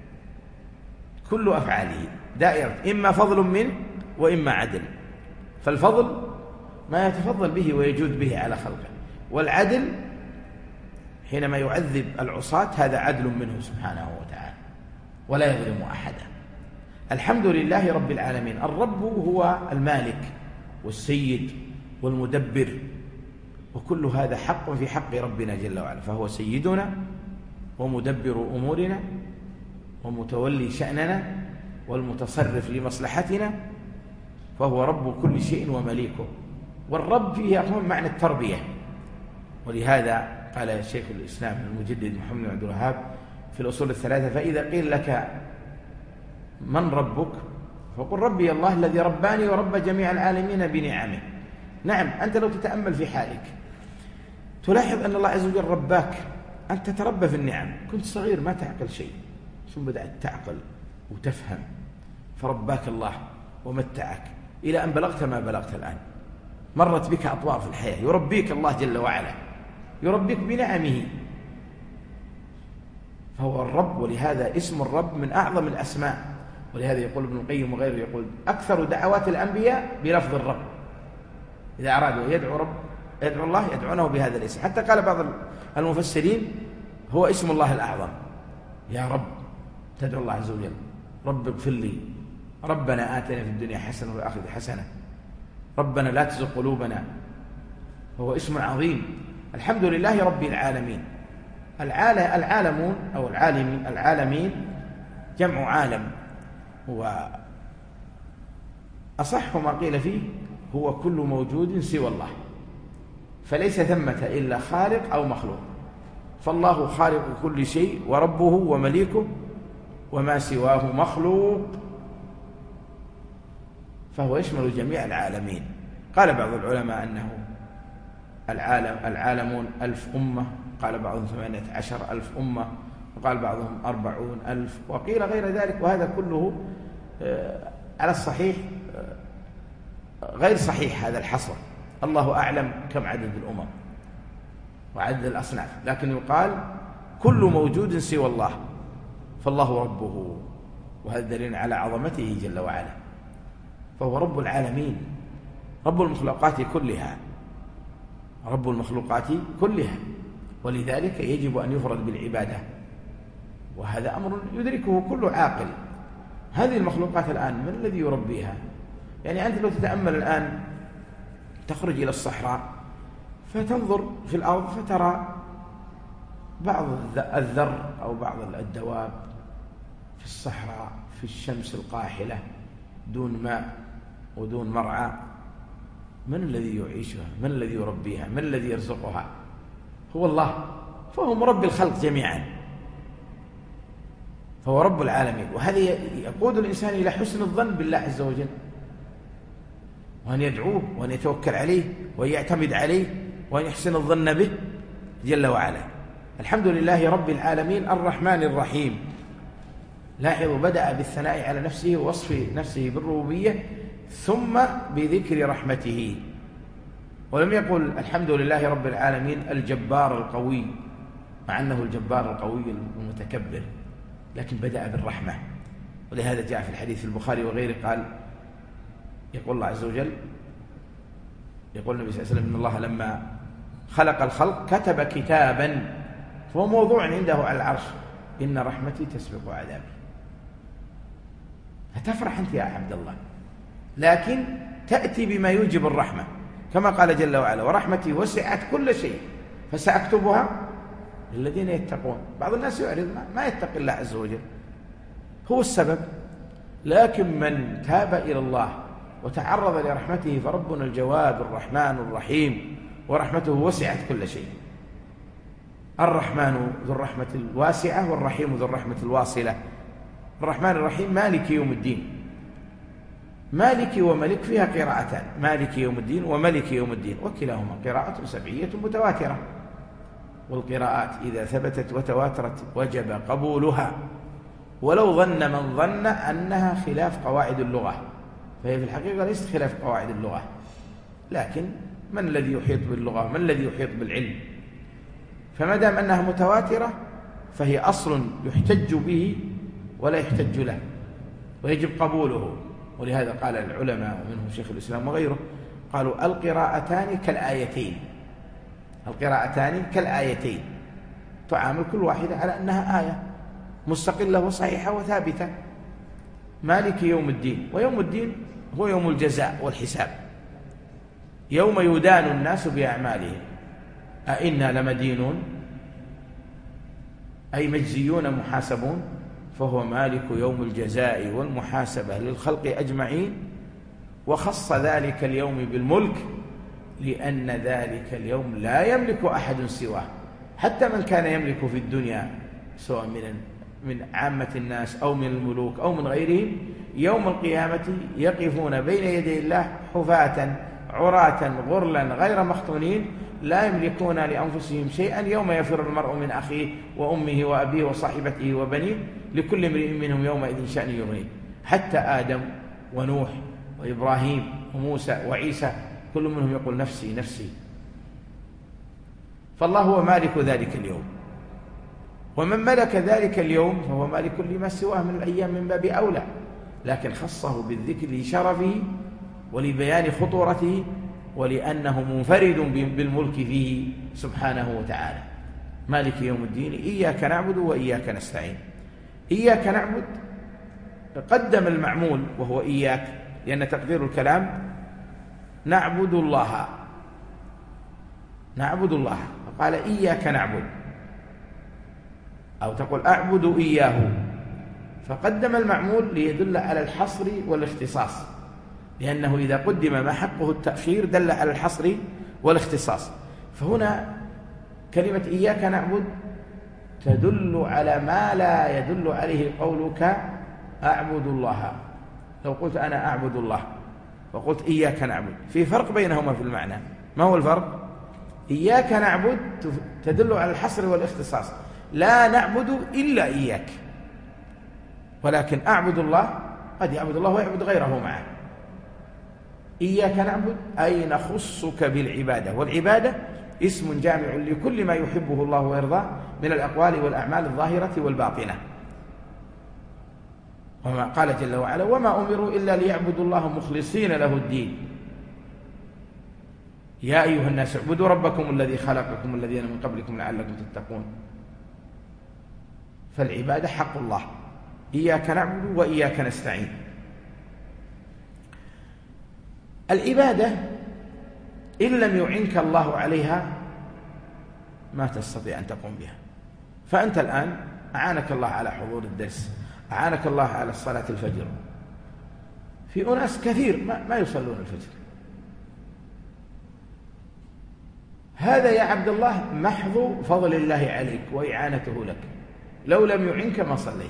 كل أفعاله دائرة إما فضل منه وإما عدل. فالفضل ما يتفضل به ويجود به على خلقه، والعدل حينما يعذب العصاة هذا عدل منه سبحانه وتعالى ولا يظلم أحدا. الحمد لله رب العالمين. الرب هو المالك والسيد والمدبر، وكل هذا حق في حق ربنا جل وعلا، فهو سيدنا ومدبر أمورنا ومتولي شأننا والمتصرف لمصلحتنا، فهو رب كل شيء ومليكه. والرب فيه يكون معنى التربية، ولهذا قال شيخ الإسلام المجدد محمد بن عبد الوهاب في الأصول الثلاثة فإذا قيل لك من ربك فقل ربي الله الذي رباني ورب جميع العالمين بنعمه. نعم، أنت لو تتأمل في حالك تلاحظ أن الله عز وجل رباك، أنت تربى في النعم، كنت صغير ما تعقل شيء، ثم بدأت تعقل وتفهم، فرباك الله ومتعك إلى أن بلغت ما بلغت الآن. مرت بك أطوار في الحياة يربيك الله جل وعلا، يربيك بنعمه، فهو الرب. ولهذا اسم الرب من أعظم الأسماء، ولهذا يقول ابن القيم وغيره يقول أكثر دعوات الأنبياء بلفظ الرب، إذا أرادوا يدعو رب يدعو الله يدعونه بهذا الاسم. حتى قال بعض المفسرين هو اسم الله الأعظم، يا رب تدعو الله عز وجل رب اغفر لي، ربنا آتنا في الدنيا حسنة وفي الآخرة حسنة، ربنا لا تزغ قلوبنا، هو اسم عظيم. الحمد لله رب العالمين. العالمون أو العالمين العالمين جمع عالم، وأصح ما قيل فيه هو كل موجود سوى الله، فليس ثمة إلا خالق أو مخلوق، فالله خالق كل شيء وربه ومليكه، وما سواه مخلوق فهو يشمل جميع العالمين. قال بعض العلماء أنه العالم العالمون ألف أمة، قال بعضهم ثمانية عشر ألف أمة، وقال بعضهم أربعون ألف، وقيل غير ذلك، وهذا كله على الصحيح غير صحيح هذا الحصر. الله أعلم كم عدد الأمم وعدد الأصناف، لكن يقال كل موجود سوى الله فالله ربه، وهذا دليل على عظمته جل وعلا، فهو رب العالمين، رب المخلوقات كلها، رب المخلوقات كلها، ولذلك يجب أن يفرد بالعبادة، وهذا أمر يدركه كل عاقل. هذه المخلوقات الآن من الذي يربيها؟ يعني أنت لو تتأمل الآن تخرج إلى الصحراء فتنظر في الأرض فترى بعض الذر أو بعض الدواب في الصحراء في الشمس القاحلة دون ماء ودون مرعى. من الذي يعيشها؟ من الذي يربيها؟ من الذي يرزقها؟ هو الله، فهو مربي الخلق جميعا، فهو رب العالمين. وهذا يقود الإنسان إلى حسن الظن بالله عز وجل، وأن يدعوه وأن يتوكل عليه وأن يعتمد عليه وأن يحسن الظن به جل وعلا. الحمد لله رب العالمين الرحمن الرحيم. لاحظوا بدأ بالثناء على نفسه ووصف نفسه بالربوبية ثم بذكر رحمته، ولم يقل الحمد لله رب العالمين الجبار القوي، مع أنه الجبار القوي المتكبر، لكن بدأ بالرحمة. ولهذا جاء في الحديث البخاري وغيره قال، يقول الله عز وجل، يقول النبي صلى الله عليه وسلم إن الله لما خلق الخلق كتب كتابا فهو موضوع عنده على العرش، إن رحمتي تسبق عذابي. هتفرح أنت يا عبد الله، لكن تأتي بما يوجب الرحمة، كما قال جل وعلا ورحمتي وسعت كل شيء فسأكتبها للذين يتقون. بعض الناس يعرض ما يتقي الله عز وجل، هو السبب، لكن من تاب إلى الله وتعرض لرحمته فربنا الجواد الرحمن الرحيم، ورحمته وسعت كل شيء. الرحمن ذو الرحمة الواسعة والرحيم ذو الرحمة الواصلة. الرحمن الرحيم مالك يوم الدين، مالك وملك فيها قراءتان، مالك يوم الدين وملك يوم الدين، وكلاهما قراءة سبعية متواترة، والقراءات إذا ثبتت وتواترت وجب قبولها، ولو ظن من ظن أنها خلاف قواعد اللغة، فهي في الحقيقة ليست خلاف قواعد اللغة، لكن من الذي يحيط باللغة؟ من الذي يحيط بالعلم؟ فما دام أنها متواترة فهي أصل يحتج به ولا يحتج له، ويجب قبوله. ولهذا قال العلماء ومنهم شيخ الإسلام وغيره قالوا القراءتان كالآيتين، القراءتان كالآيتين، تعامل كل واحدة على أنها آية مستقلة وصحيحة وثابتة. مالك يوم الدين، ويوم الدين هو يوم الجزاء والحساب، يوم يدان الناس بأعمالهم، أئنا لمدينون أي مجزيون محاسبون، فهو مالك يوم الجزاء والمحاسبة للخلق أجمعين. وخص ذلك اليوم بالملك لأن ذلك اليوم لا يملك أحد سواه، حتى من كان يملك في الدنيا سواء من من عامة الناس أو من الملوك أو من غيرهم، يوم القيامة يقفون بين يدي الله حفاة عراة غرلا غير مختونين، لا يملكون لأنفسهم شيئا، يوم يفر المرء من أخيه وأمه وأبيه وصاحبته وبنيه لكل امرئ منهم يومئذ شأن يغنيه، حتى آدم ونوح وإبراهيم وموسى وعيسى كل منهم يقول نفسي نفسي. فالله هو مالك ذلك اليوم، ومن ملك ذلك اليوم فهو مالك لما سواه من الأيام من باب أولى، لكن خصه بالذكر لشرفه ولبيان خطورته ولأنه منفرد بالملك فيه سبحانه وتعالى. مالك يوم الدين إياك نعبد وإياك نستعين. إياك نعبد قدم المعمول وهو إياك، لأن تقدير الكلام نعبد الله، نعبد الله، فقال إياك نعبد، أو تقول أعبد إياه، فقدم المعمول ليدل على الحصر والاختصاص، لأنه إذا قدم ما حقه التأخير دل على الحصر والاختصاص. فهنا كلمة إياك نعبد تدل على ما لا يدل عليه قولك أعبد الله. لو قلت أنا أعبد الله وقلت إياك نعبد، في فرق بينهما في المعنى. ما هو الفرق؟ إياك نعبد تدل على الحصر والاختصاص، لا نعبد إلا إياك، ولكن أعبد الله قد يعبد الله ويعبد غيره معه. إياك نعبد أي نخصك بالعبادة، والعبادة اسم جامع لكل ما يحبه الله ويرضاه من الأقوال والأعمال الظاهرة والباطنة. وما قال جل وعلا: وما أمروا إلا ليعبدوا الله مخلصين له الدين يا أيها الناس اعبدوا ربكم الذي خلقكم الذين من قبلكم لعلكم تتقون. فالعبادة حق الله، إياك نعبد وإياك نستعين. العبادة إن لم يعنك الله عليها ما تستطيع أن تقوم بها. فأنت الآن أعانك الله على حضور الدرس، أعانك الله على صلاة الفجر. في أناس كثير ما يصلون الفجر، هذا يا عبد الله محض فضل الله عليك وإعانته لك، لو لم يعنك ما صليت.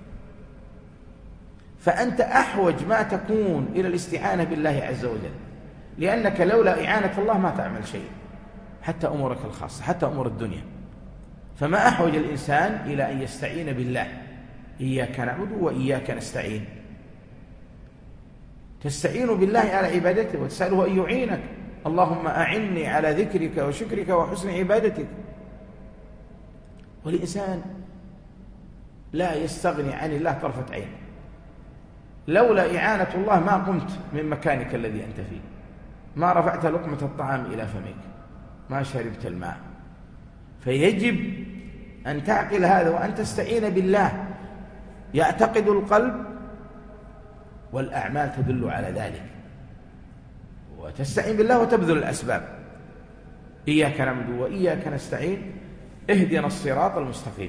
فأنت أحوج ما تكون إلى الاستعانة بالله عز وجل، لأنك لولا إعانة الله ما تعمل شيء، حتى أمورك الخاصة، حتى أمور الدنيا. فما أحوج الإنسان إلى أن يستعين بالله. إياك نعبد وإياك نستعين، تستعين بالله على عبادته وتسأله أن يعينك. اللهم أعني على ذكرك وشكرك وحسن عبادتك. والإنسان لا يستغني عن الله طرفة عين. لولا إعانة الله ما قمت من مكانك الذي أنت فيه، ما رفعت لقمة الطعام إلى فمك، ما شربت الماء. فيجب أن تعقل هذا وأن تستعين بالله. يعتقد القلب والأعمال تدل على ذلك، وتستعين بالله وتبذل الأسباب. إياك نعبد وإياك نستعين اهدنا الصراط المستقيم.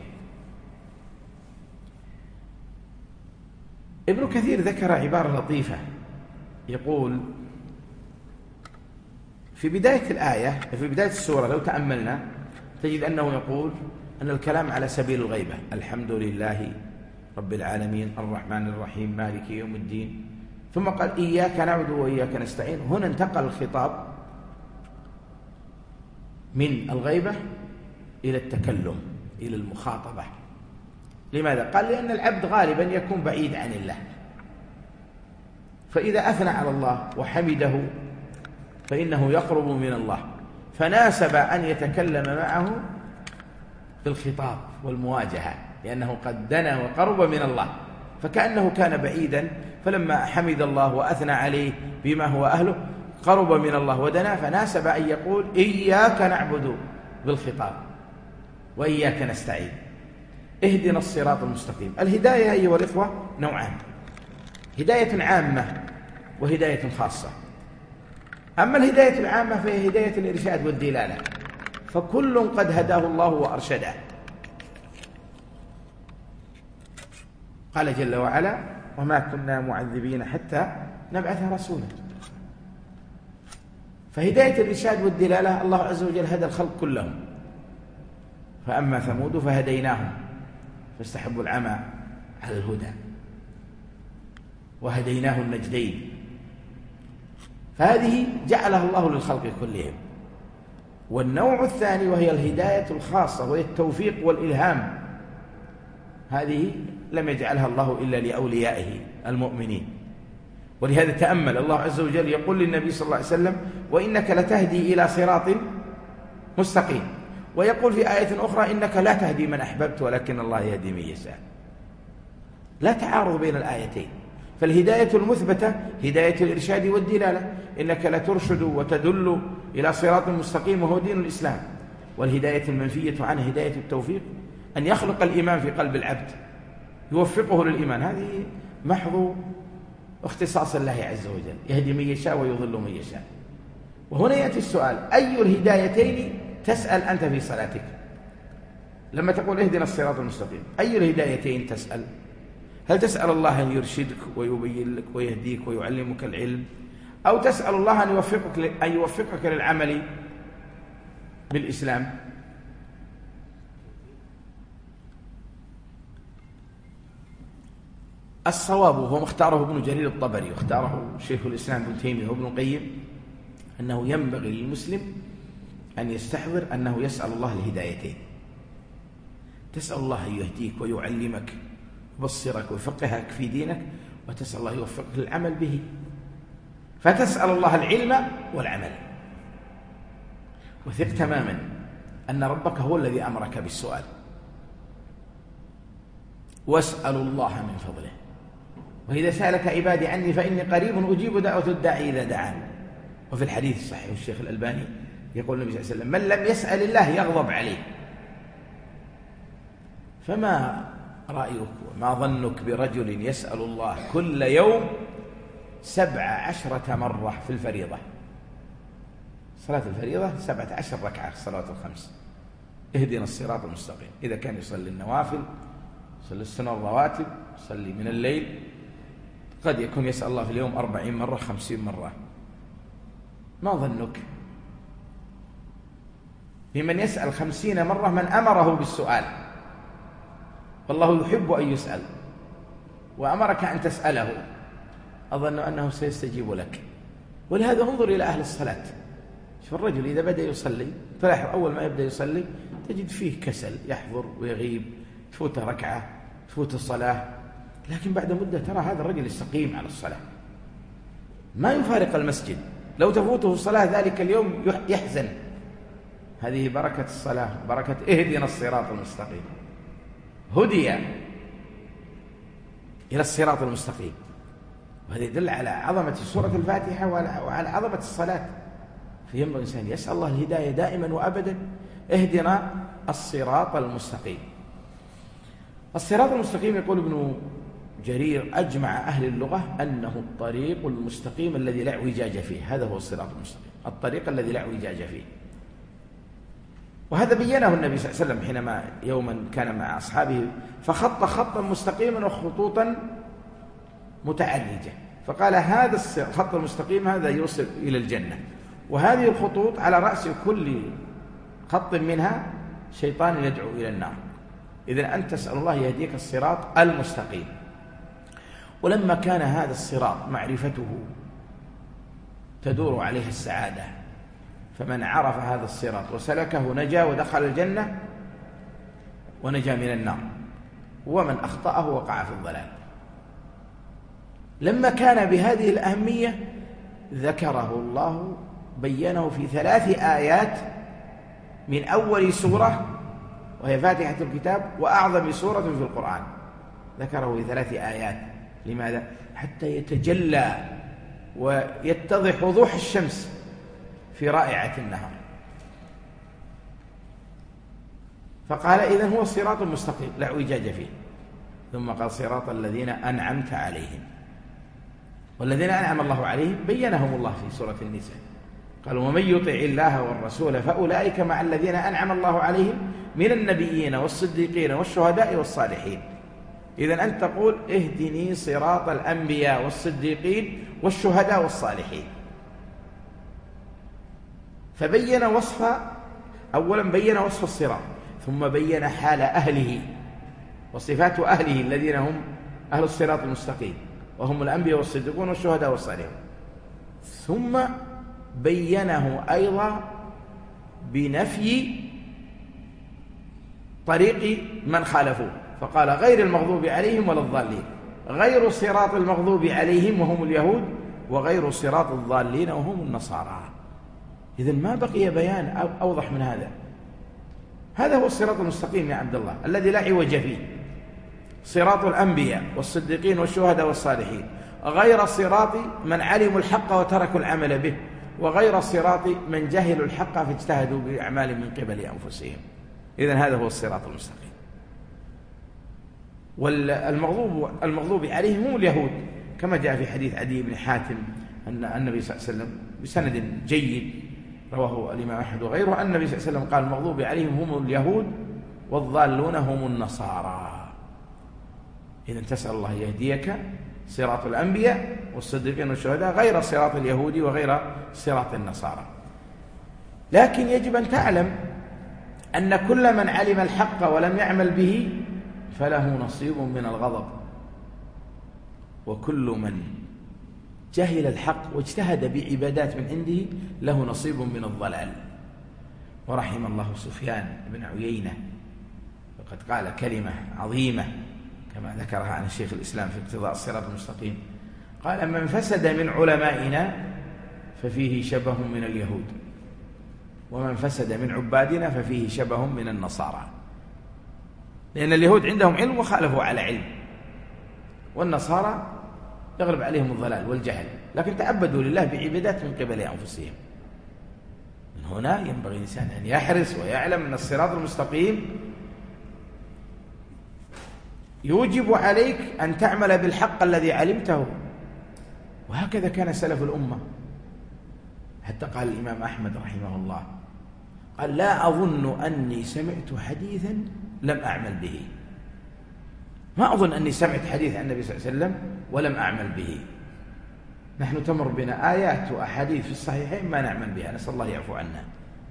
ابن كثير ذكر عبارة لطيفة، يقول في بداية الآية في بداية السورة لو تأملنا تجد أنه يقول أن الكلام على سبيل الغيبة: الحمد لله رب العالمين الرحمن الرحيم مالك يوم الدين. ثم قال: إياك نعبد وإياك نستعين. هنا انتقل الخطاب من الغيبة إلى التكلم، إلى المخاطبة. لماذا؟ قال: لأن العبد غالبا يكون بعيد عن الله، فإذا أثنى على الله وحمده فإنه يقرب من الله، فناسب أن يتكلم معه بالخطاب والمواجهة، لأنه قد دنا وقرب من الله، فكأنه كان بعيدا. فلما حمد الله وأثنى عليه بما هو أهله قرب من الله ودنا، فناسب أن يقول: إياك نعبد بالخطاب وإياك نستعين اهدنا الصراط المستقيم. الهداية أيها الإخوة نوعان: هداية عامة وهداية خاصة. أما الهداية العامة فهي هداية الإرشاد والدلالة، فكل قد هداه الله وأرشده. قال جل وعلا: وما كنا معذبين حتى نبعث رسولا. فهداية الإرشاد والدلالة الله عز وجل هدى الخلق كلهم. فأما ثمود فهديناهم فاستحبوا العمى على الهدى وهديناه النجدين. فهذه جعلها الله للخلق كلهم. والنوع الثاني وهي الهداية الخاصة وهي التوفيق والإلهام، هذه لم يجعلها الله إلا لأوليائه المؤمنين. ولهذا تأمل الله عز وجل يقول للنبي صلى الله عليه وسلم: وإنك لتهدي إلى صراط مستقيم. ويقول في آية أخرى: إنك لا تهدي من أحببت ولكن الله يهدي من يشاء. لا تعارض بين الآيتين. فالهداية المثبتة هداية الإرشاد والدلالة، إنك لترشد وتدل إلى صراط مستقيم وهو دين الإسلام. والهداية المنفية عنه هداية التوفيق، أن يخلق الإيمان في قلب العبد يوفقه للإيمان. هذه محض اختصاص الله عز وجل، يهدي من يشاء ويضل من يشاء. وهنا يأتي السؤال: أي الهدايتين تسأل أنت في صلاتك؟ لما تقول اهدنا الصراط المستقيم، أي الهدايتين تسأل؟ هل تسأل الله أن يرشدك ويبين لك ويهديك ويعلمك العلم، أو تسأل الله أن يوفقك أن يوفقك للعمل بالإسلام؟ الصواب وهو مختاره ابن جرير الطبري واختاره شيخ الإسلام ابن تيمية وابن القيم أنه ينبغي للمسلم أن يستحضر أنه يسأل الله الهدايتين، تسأل الله أن يهديك ويعلمك ويبصرك ويفقهك في دينك، وتسأل الله يوفقك للعمل به، فتسأل الله العلم والعمل، وثق تماما أن ربك هو الذي أمرك بالسؤال، واسأل الله من فضله، وإذا سألك عبادي عني فإني قريب أجيب دعوة الداعي إذا دعان. وفي الحديث الصحيح الشيخ الألباني يقول النبي صلى الله عليه وسلم: من لم يسأل الله يغضب عليه. فما رأيك وما ظنك برجل يسأل الله كل يوم سبع عشرة مرة في الفريضة؟ صلاة الفريضة سبعة عشر ركعة في الصلاة الخمس، اهدنا الصراط المستقيم. إذا كان يصلي النوافل، يصلي السنة الرواتب، يصلي من الليل، قد يكون يسأل الله في اليوم أربعين مرة خمسين مرة. ما ظنك بمن يسأل خمسين مرة من أمره بالسؤال؟ والله يحب أن يسأل وأمرك أن تسأله، أظن أنه سيستجيب لك. ولهذا انظر إلى أهل الصلاة. شوف الرجل إذا بدأ يصلي، تلاحظ أول ما يبدأ يصلي تجد فيه كسل، يحضر ويغيب، تفوت ركعة، تفوت الصلاة، لكن بعد مدة ترى هذا الرجل يستقيم على الصلاة، ما يفارق المسجد. لو تفوته الصلاة ذلك اليوم يحزن. هذه بركة الصلاة، بركة اهدنا الصراط المستقيم. هدي إلى الصراط المستقيم، وهذا يدل على عظمة سورة الفاتحة وعلى عظمة الصلاة. فينبغي الإنسان يسأل الله الهداية دائما وأبدا. اهدنا الصراط المستقيم. الصراط المستقيم يقول ابن جرير أجمع أهل اللغة أنه الطريق المستقيم الذي لا اعوجاج فيه، هذا هو الصراط المستقيم، الطريق الذي لا اعوجاج فيه. وهذا بينه النبي صلى الله عليه وسلم حينما يوما كان مع أصحابه فخط خطا مستقيما وخطوطا متعرجة، فقال هذا الخط المستقيم هذا يوصل إلى الجنة، وهذه الخطوط على رأس كل خط منها شيطان يدعو إلى النار. إذن أنت تسأل الله يهديك الصراط المستقيم. ولما كان هذا الصراط معرفته تدور عليه السعادة، فمن عرف هذا الصراط وسلكه نجا ودخل الجنة ونجا من النار، ومن أخطأه وقع في الضلال. لما كان بهذه الأهمية ذكره الله، بينه في ثلاث آيات من أول سورة وهي فاتحة الكتاب وأعظم سورة في القرآن، ذكره في ثلاث آيات. لماذا؟ حتى يتجلى ويتضح وضوح الشمس في رائعة النهار. فقال إذن هو الصراط المستقيم لا اعوجاج فيه. ثم قال صراط الذين أنعمت عليهم، والذين أنعم الله عليهم بينهم الله في سورة النساء، قال ومن يطع الله والرسول فأولئك مع الذين أنعم الله عليهم من النبيين والصديقين والشهداء والصالحين. إذن أنت تقول اهدني صراط الأنبياء والصديقين والشهداء والصالحين. فبين وصف، أولا بين وصف الصراط، ثم بين حال أهله وصفات أهله الذين هم أهل الصراط المستقيم، وهم الأنبياء والصديقون والشهداء والصالحون. ثم بينه أيضا بنفي طريق من خالفوه، فقال غير المغضوب عليهم ولا الضالين، غير صراط المغضوب عليهم وهم اليهود، وغير صراط الضالين وهم النصارى. إذن ما بقي بيان أوضح من هذا. هذا هو الصراط المستقيم يا عبد الله الذي لا عوج فيه، صراط الأنبياء والصديقين والشهداء والصالحين، غير صراط من علموا الحق وتركوا العمل به، وغير صراط من جهلوا الحق فاجتهدوا بأعمال من قبل أنفسهم. إذن هذا هو الصراط المستقيم. والمغضوب المغضوب عليهم هم اليهود، كما جاء في حديث عدي بن حاتم أن النبي صلى الله عليه وسلم بسند جيد رواه الإمام أحمد وغيره أن النبي صلى الله عليه وسلم قال المغضوب عليهم هم اليهود والضالون هم النصارى. إذن تسأل الله يهديك صراط الأنبياء والصديقين والشهداء غير صراط اليهود وغير صراط النصارى. لكن يجب أن تعلم أن كل من علم الحق ولم يعمل به فله نصيب من الغضب. وكل من جهل الحق واجتهد بعبادات من عنده له نصيب من الضلال. ورحم الله سفيان بن عيينة وقد قال كلمة عظيمة كما ذكرها عن الشيخ الإسلام في اقتضاء الصراط المستقيم، قال: من فسد من علمائنا ففيه شبه من اليهود، ومن فسد من عبادنا ففيه شبه من النصارى. لأن اليهود عندهم علم وخالفوا على علم، والنصارى يغلب عليهم الضلال والجهل، لكن تعبدوا لله بعبادات من قبل أنفسهم. من هنا ينبغي الإنسان أن يحرص ويعلم أن الصراط المستقيم يوجب عليك أن تعمل بالحق الذي علمته، وهكذا كان سلف الأمة. حتى قال الإمام أحمد رحمه الله، قال: لا أظن أني سمعت حديثا لم أعمل به. ما أظن أني سمعت حديث عن النبي صلى الله عليه وسلم ولم أعمل به. نحن تمر بنا آيات وأحاديث في الصحيحين ما نعمل بها، نسأل الله يعفو عنا.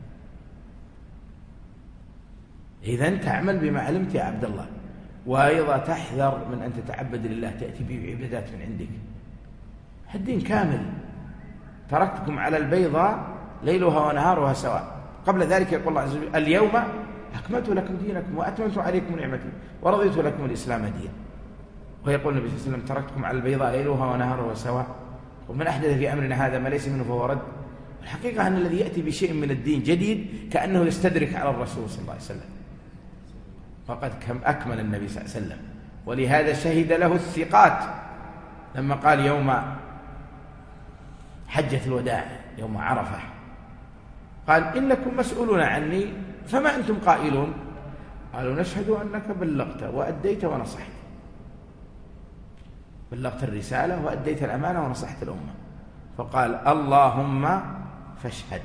إذن تعمل بما علمت يا عبد الله، وأيضا تحذر من أن تتعبد لله، تأتي بعبادات من عندك. الدين كامل، تركتكم على البيضاء ليلها ونهارها سواء. قبل ذلك يقول الله عز وجل: اليوم أكملت لكم دينكم وأتممت عليكم نعمتي ورضيت لكم الإسلام دينا. ويقول النبي صلى الله عليه وسلم: تركتكم على البيضاء ليلها ونهارها سواء، ومن أحدث في أمرنا هذا ما ليس منه فهو رد. الحقيقة أن الذي يأتي بشيء من الدين جديد كأنه يستدرك على الرسول صلى الله عليه وسلم، وقد كم أكمل النبي صلى الله عليه وسلم. ولهذا شهد له الثقات لما قال يوم حجة الوداع يوم عرفة، قال: إنكم مسؤولون عني فما أنتم قائلون؟ قالوا: نشهد أنك بلغت وأديت ونصحت. بلغت الرسالة وأديت الأمانة ونصحت الأمة. فقال: اللهم فاشهد،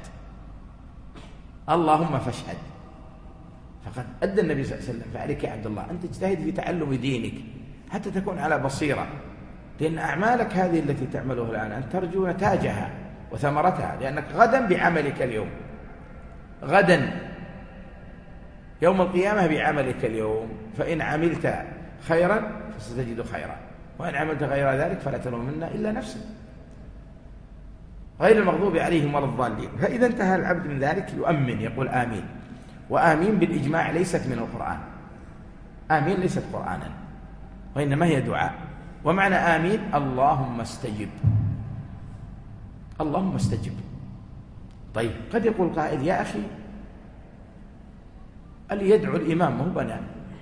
اللهم فاشهد. فقد أدى النبي صلى الله عليه وسلم. فعليك يا عبد الله أن تجتهد في تعلم دينك حتى تكون على بصيرة، لأن أعمالك هذه التي تعملها الآن أن ترجو نتاجها وثمرتها، لأنك غدا بعملك اليوم، غدا يوم القيامة بعملك اليوم. فإن عملت خيرا فستجد خيرا، وإن عملت غير ذلك فلا تلومن إلا نفسك، غير المغضوب عليهم ولا الضالين. فإذا انتهى العبد من ذلك يؤمن، يقول آمين. وآمين بالإجماع ليست من القرآن، آمين ليست قرآنا، وإنما هي دعاء. ومعنى آمين: اللهم استجب، اللهم استجب. طيب، قد يقول قائل: يا أخي اللي يدعو الإمام ما هو بنام،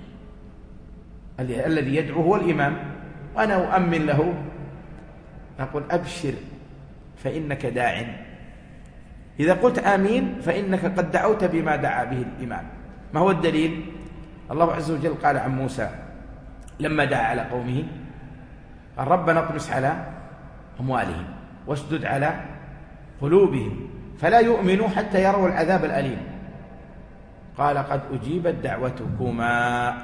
الذي يدعو هو الإمام وأنا أؤمن له. أقول: أبشر فإنك داع. إذا قلت آمين فإنك قد دعوت بما دعا به الإمام. ما هو الدليل؟ الله عز وجل قال عن موسى لما دعا على قومه: قال: ربنا اطمس على أموالهم واشدد على قلوبهم فلا يؤمنوا حتى يروا العذاب الأليم. قال: قد أجيبت دعوتكما.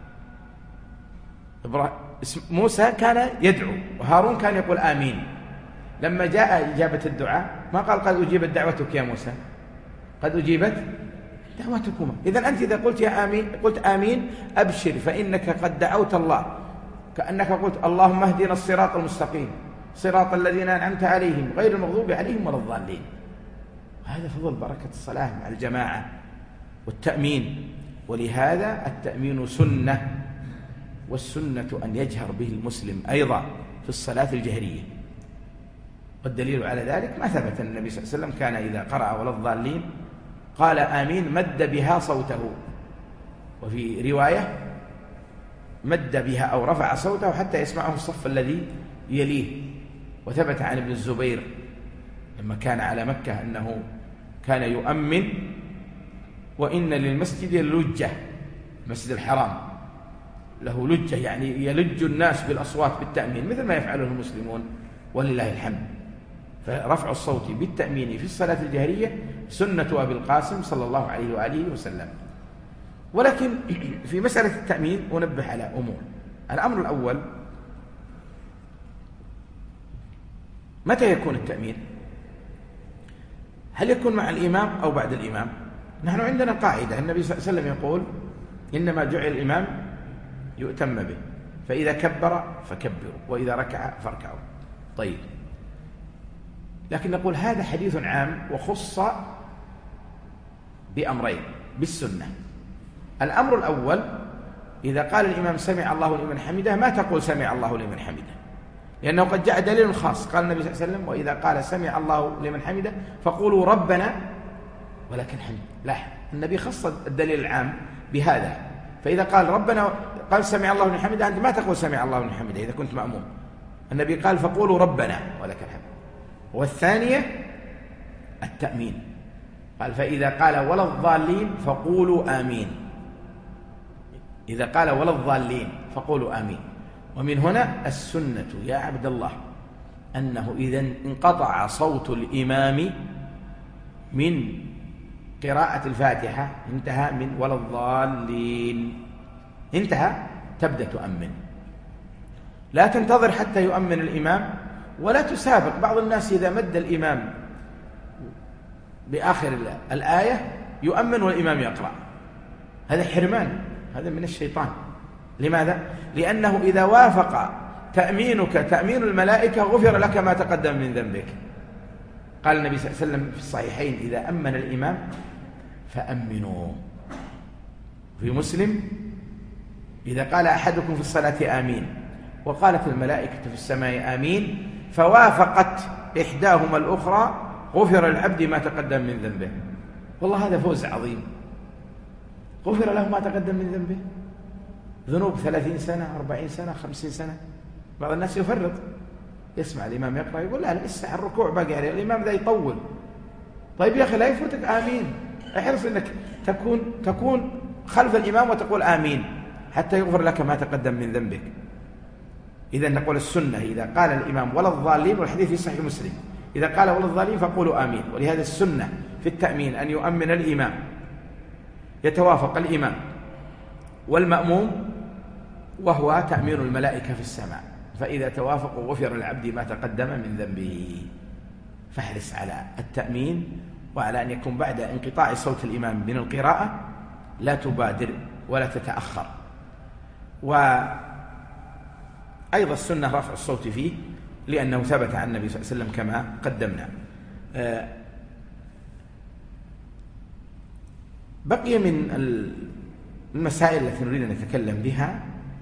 موسى كان يدعو وهارون كان يقول آمين. لما جاء إجابة الدعاء ما قال: قد أجيبت دعوتك يا موسى، قد أجيبت دعوتكما. إذن أنت إذا قلت يا آمين قلت آمين أبشر فإنك قد دعوت الله، كأنك قلت: اللهم اهدنا الصراط المستقيم صراط الذين أنعمت عليهم غير المغضوب عليهم ولا الضالين. هذا فضل بركة الصلاة مع الجماعة والتأمين. ولهذا التأمين سنة، والسنة أن يجهر به المسلم أيضا في الصلاة الجهرية. والدليل على ذلك ما ثبت أن النبي صلى الله عليه وسلم كان إذا قرأ ولا الضالين قال آمين مد بها صوته، وفي رواية مد بها أو رفع صوته حتى يسمعه الصف الذي يليه. وثبت عن ابن الزبير لما كان على مكة أنه كان يؤمن وإن للمسجد لجة، المسجد الحرام له لجة، يعني يلج الناس بالأصوات بالتأمين مثل ما يفعله المسلمون ولله الحمد. فرفع الصوت بالتأمين في الصلاة الجهرية سنة أبي القاسم صلى الله عليه وآله وسلم. ولكن في مسألة التأمين أنبه على أمور. الأمر الأول: متى يكون التأمين؟ هل يكون مع الإمام أو بعد الإمام؟ نحن عندنا قاعدة، النبي صلى الله عليه وسلم يقول: إنما جعل الإمام يؤتم به، فإذا كبر فكبروا وإذا ركع فاركعوا. طيب، لكن نقول هذا حديث عام وخص بأمرين بالسنة. الأمر الأول: إذا قال الإمام سمع الله لمن حمده ما تقول سمع الله لمن حمده، لأنه قد جاء دليل خاص، قال النبي صلى الله عليه وسلم: وإذا قال سمع الله لمن حمده فقولوا ربنا ولكن حمد. لا، النبي خص الدليل العام بهذا، فإذا قال ربنا قال سمع الله لمن حمده أنت ما تقول سمع الله لمن حمده إذا كنت مأموم. النبي قال فقولوا ربنا ولك الحمد. والثانية التأمين، قال فإذا قال ولا الضالين فقولوا آمين. إذا قال ولا الضالين فقولوا آمين. ومن هنا السنة يا عبد الله أنه إذا انقطع صوت الإمام من قراءة الفاتحة انتهى من ولا الضالين، انتهى، تبدأ تؤمن، لا تنتظر حتى يؤمن الإمام ولا تسابق. بعض الناس إذا مد الإمام بآخر الآية يؤمن والإمام يقرأ، هذا حرمان، هذا من الشيطان. لماذا؟ لأنه إذا وافق تأمينك تأمين الملائكة غفر لك ما تقدم من ذنبك. قال النبي صلى الله عليه وسلم في الصحيحين: إذا أمن الإمام فأمنوا. في مسلم: إذا قال أحدكم في الصلاة آمين وقالت الملائكة في السماء آمين فوافقت إحداهما الأخرى غفر العبد ما تقدم من ذنبه. والله هذا فوز عظيم، غفر له ما تقدم من ذنبه. ذنوب ثلاثين سنة أربعين سنة خمسين سنة. بعض الناس يفرط، يسمع الإمام يقرأ يقول لا لسه الركوع باقي عليه، الإمام ذا يطول. طيب يا أخي لا يفوتك آمين، احرص أنك تكون تكون خلف الإمام وتقول آمين حتى يغفر لك ما تقدم من ذنبك. إذا نقول السنة إذا قال الإمام ولا الضالين، والحديث في صحيح مسلم: إذا قال ولا الضالين فقولوا آمين. ولهذا السنة في التأمين أن يؤمن الإمام، يتوافق الإمام والمأموم، وهو تأمين الملائكة في السماء، فإذا توافقوا غفر العبد ما تقدم من ذنبه. فاحرص على التأمين وعلى أن يكون بعد انقطاع صوت الإمام من القراءة لا تبادر ولا تتأخر. وأيضا السنة رفع الصوت فيه لأنه ثبت عن النبي صلى الله عليه وسلم كما قدمنا. بقي من المسائل التي نريد أن نتكلم بها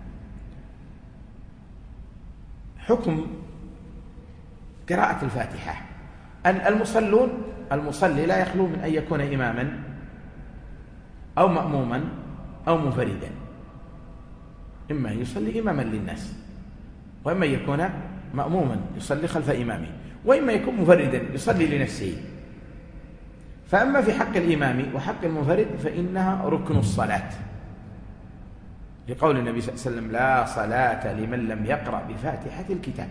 حكم قراءة الفاتحة. المصلون المصلي لا يخلو من أن يكون إماما أو مأموما أو منفردا، إما يصلي إماما للناس، وإما يكون مأموما يصلي خلف إمامه، وإما يكون مفردا يصلي لنفسه. فأما في حق الإمام وحق المنفرد فإنها ركن الصلاة، لقول النبي صلى الله عليه وسلم: لا صلاة لمن لم يقرأ بفاتحة الكتاب.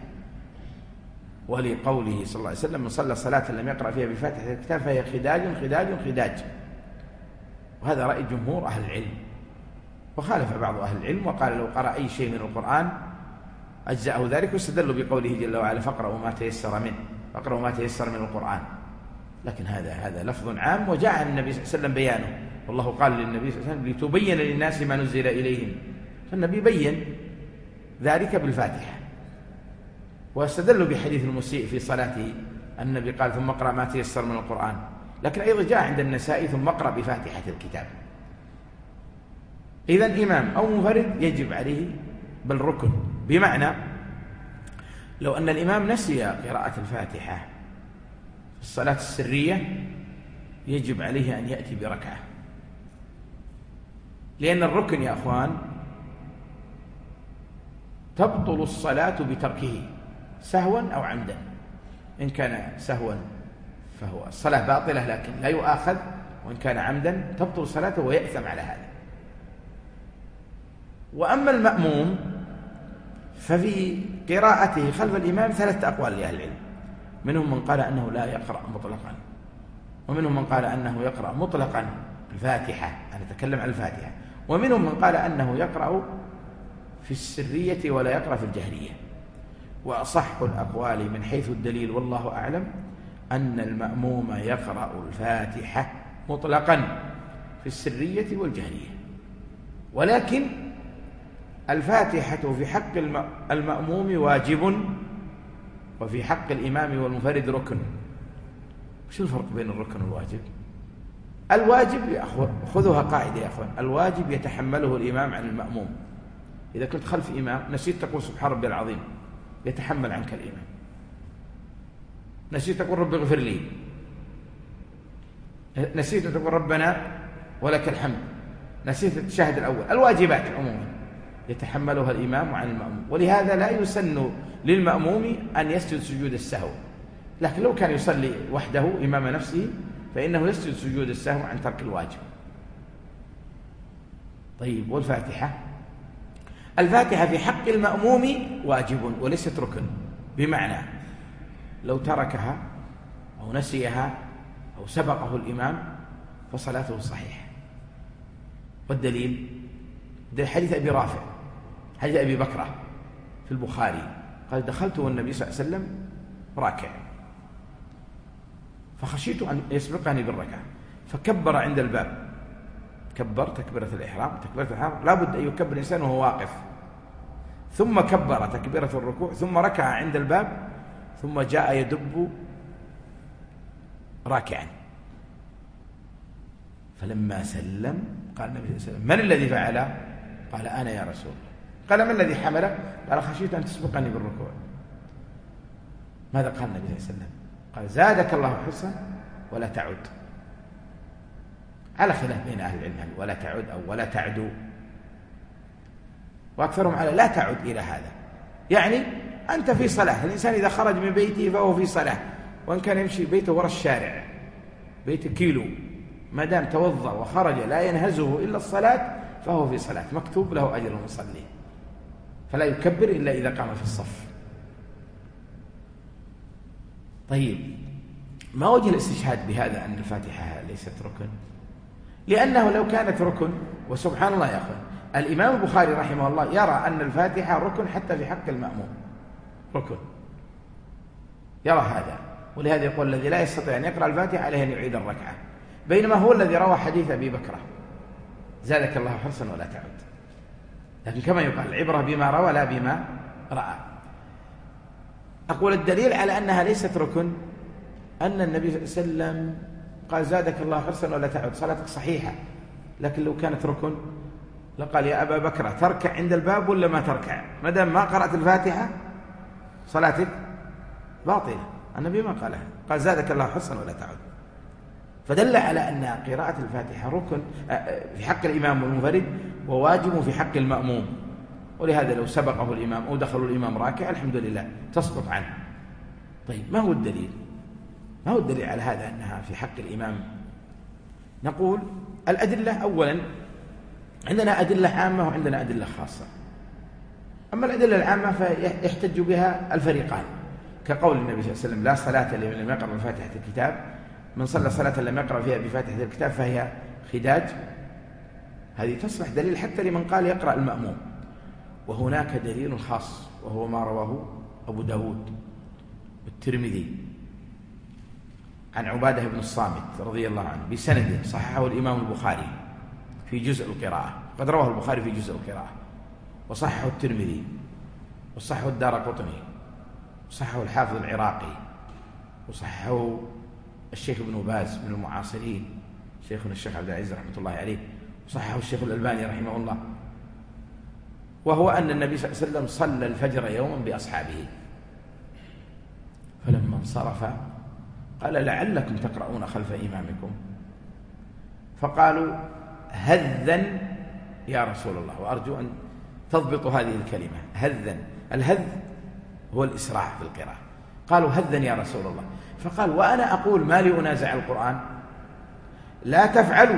ولقوله صلى الله عليه وسلم: من صلى صلاة لم يقرأ فيها بفاتحة الكتاب فهي خداج خداج خداج. وهذا رأي جمهور أهل العلم، وخالف بعض أهل العلم وقال لو قرأ أي شيء من القرآن أجزأه ذلك، واستدلوا بقوله جل وعلا: فاقرأوا ما تيسر منه، فاقرأوا ما تيسر من القرآن. لكن هذا هذا لفظ عام وجاء عن النبي صلى الله عليه وسلم بيانه، والله قال للنبي صلى الله عليه وسلم: لتبين للناس ما نزل إليهم. فالنبي بين ذلك بالفاتحة. واستدلوا بحديث المسيء في صلاته، النبي قال: ثم اقرأ ما تيسر من القرآن. لكن أيضا جاء عند النسائي: ثم اقرأ بفاتحة الكتاب. إذن إمام أو منفرد يجب عليه بالركن، بمعنى لو أن الإمام نسي قراءة الفاتحة في الصلاة السرية يجب عليه أن يأتي بركعة، لأن الركن يا أخوان تبطل الصلاة بتركه سهوا أو عمدا. إن كان سهوا فهو الصلاة باطلة لكن لا يؤاخذ، وإن كان عمدا تبطل صلاته ويأثم على هذا. وأما المأموم ففي قراءته خلف الإمام ثلاثة أقوال لأهل العلم، منهم من قال أنه لا يقرأ مطلقا، ومنهم من قال أنه يقرأ مطلقا الفاتحة، أنا أتكلم عن الفاتحة، ومنهم من قال أنه يقرأ في السرية ولا يقرأ في الجهرية. وأصح الأقوال من حيث الدليل والله أعلم أن المأموم يقرأ الفاتحة مطلقا في السرية والجهرية، ولكن الفاتحة في حق المأموم واجب، وفي حق الإمام والمنفرد ركن. وش الفرق بين الركن والواجب؟ الواجب يا أخوان، خذوها قاعدة يا أخوان، الواجب يتحمله الإمام عن المأموم. إذا كنت خلف إمام نسيت تقول سبحان ربي العظيم، يتحمل عنك الإمام. نسيت تقول رب اغفر لي، نسيت تقول ربنا ولك الحمد، نسيت التشهد الأول. الواجبات عموما يتحملها الإمام عن المأموم، ولهذا لا يسن للمأموم أن يسجد سجود السهو، لكن لو كان يصلي وحده إمام نفسه فإنه يسجد سجود السهو عن ترك الواجب. طيب، والفاتحة؟ الفاتحة في حق المأموم واجب وليست ركن، بمعنى لو تركها أو نسيها أو سبقه الإمام فصلاته صحيحة. والدليل ده حديث أبي رافع، حديث أبي بكرة في البخاري، قال دخلت والنبي صلى الله عليه وسلم راكع فخشيت أن يسبقني بالركعة فكبر عند الباب، كبر تكبيرة الإحرام، تكبيرة الإحرام لا بد أن يكبر الإنسان وهو واقف، ثم كبر تكبيرة الركوع، ثم ركع عند الباب، ثم جاء يدب راكعا. فلما سلم قال النبي صلى الله عليه وسلم من الذي فعله؟ قال أنا يا رسول الله. قال ما الذي حمله؟ قال خشيت أن تسبقني بالركوع. ماذا قال النبي صلى الله عليه وسلم؟ قال زادك الله حرصا ولا تعد. على خلاف بين أهل العلم ولا تعد أو ولا تعدو، وأكثرهم على لا تعد إلى هذا، يعني أنت في صلاة. الإنسان إذا خرج من بيته فهو في صلاة، وإن كان يمشي بيته وراء الشارع بيته كيلو، ما دام توضأ وخرج لا ينهزه إلا الصلاة فهو في صلاة، مكتوب له أجر المصلي، فلا يكبر إلا إذا قام في الصف. طيب، ما وجه الاستشهاد بهذا أن الفاتحة ليست ركن؟ لأنه لو كانت ركن، وسبحان الله يا أخوان، الإمام البخاري رحمه الله يرى أن الفاتحة ركن حتى في حق المأموم، ركن يرى هذا، ولهذا يقول الذي لا يستطيع أن يقرأ الفاتحة عليه أن يعيد الركعة، بينما هو الذي روى حديث أبي بكرة زادك الله حرصا ولا تعد. لكن كما يقال العبرة بما روى لا بما رأى. أقول الدليل على أنها ليست ركن أن النبي صلى الله عليه وسلم قال زادك الله حرصا ولا تعد، صلاتك صحيحة. لكن لو كانت ركن لقال يا أبا بكر تركع عند الباب ولا ما تركع؟ ما دام ما قرأت الفاتحة صلاتك باطلة. النبي ما قالها، قال زادك الله حرصا ولا تعد. فدل على أن قراءة الفاتحة ركن في حق الإمام والمنفرد وواجب في حق المأموم، ولهذا لو سبقه الإمام أو دخلوا الإمام راكع الحمد لله تسقط عنه. طيب، ما هو الدليل؟ ما هو الدليل على هذا أنها في حق الإمام؟ نقول الأدلة أولا عندنا أدلة عامة وعندنا أدلة خاصة. أما الأدلة العامة فيحتج بها الفريقان، كقول النبي صلى الله عليه وسلم لا صلاة لمن لم يقرأ بفاتحة الكتاب، من صلى صلاة لم يقرأ فيها بفاتحة الكتاب فهي خداج. هذه تصلح دليل حتى لمن قال يقرأ المأموم. وهناك دليل خاص وهو ما رواه أبو داود والترمذي عن عبادة بن الصامت رضي الله عنه بسند صححه الإمام البخاري في جزء القراءة، قد رواه البخاري في جزء القراءة، وصححه الترمذي، وصححه الدارقطني، وصححه الحافظ العراقي، وصححه الشيخ ابن باز من المعاصرين شيخنا الشيخ عبد العزيز رحمة الله عليه، وصححه الشيخ الألباني رحمه الله. وهو أن النبي صلى الله عليه وسلم صلى الفجر يوما بأصحابه، فلما انصرف قال لعلكم تقرؤون خلف إمامكم، فقالوا هذا يا رسول الله. وأرجو أن تضبطوا هذه الكلمة، هذا. الهذ هو الإسراع في القراءة. قالوا هذا يا رسول الله، فقال وأنا أقول ما لي أنازع القرآن؟ لا تفعلوا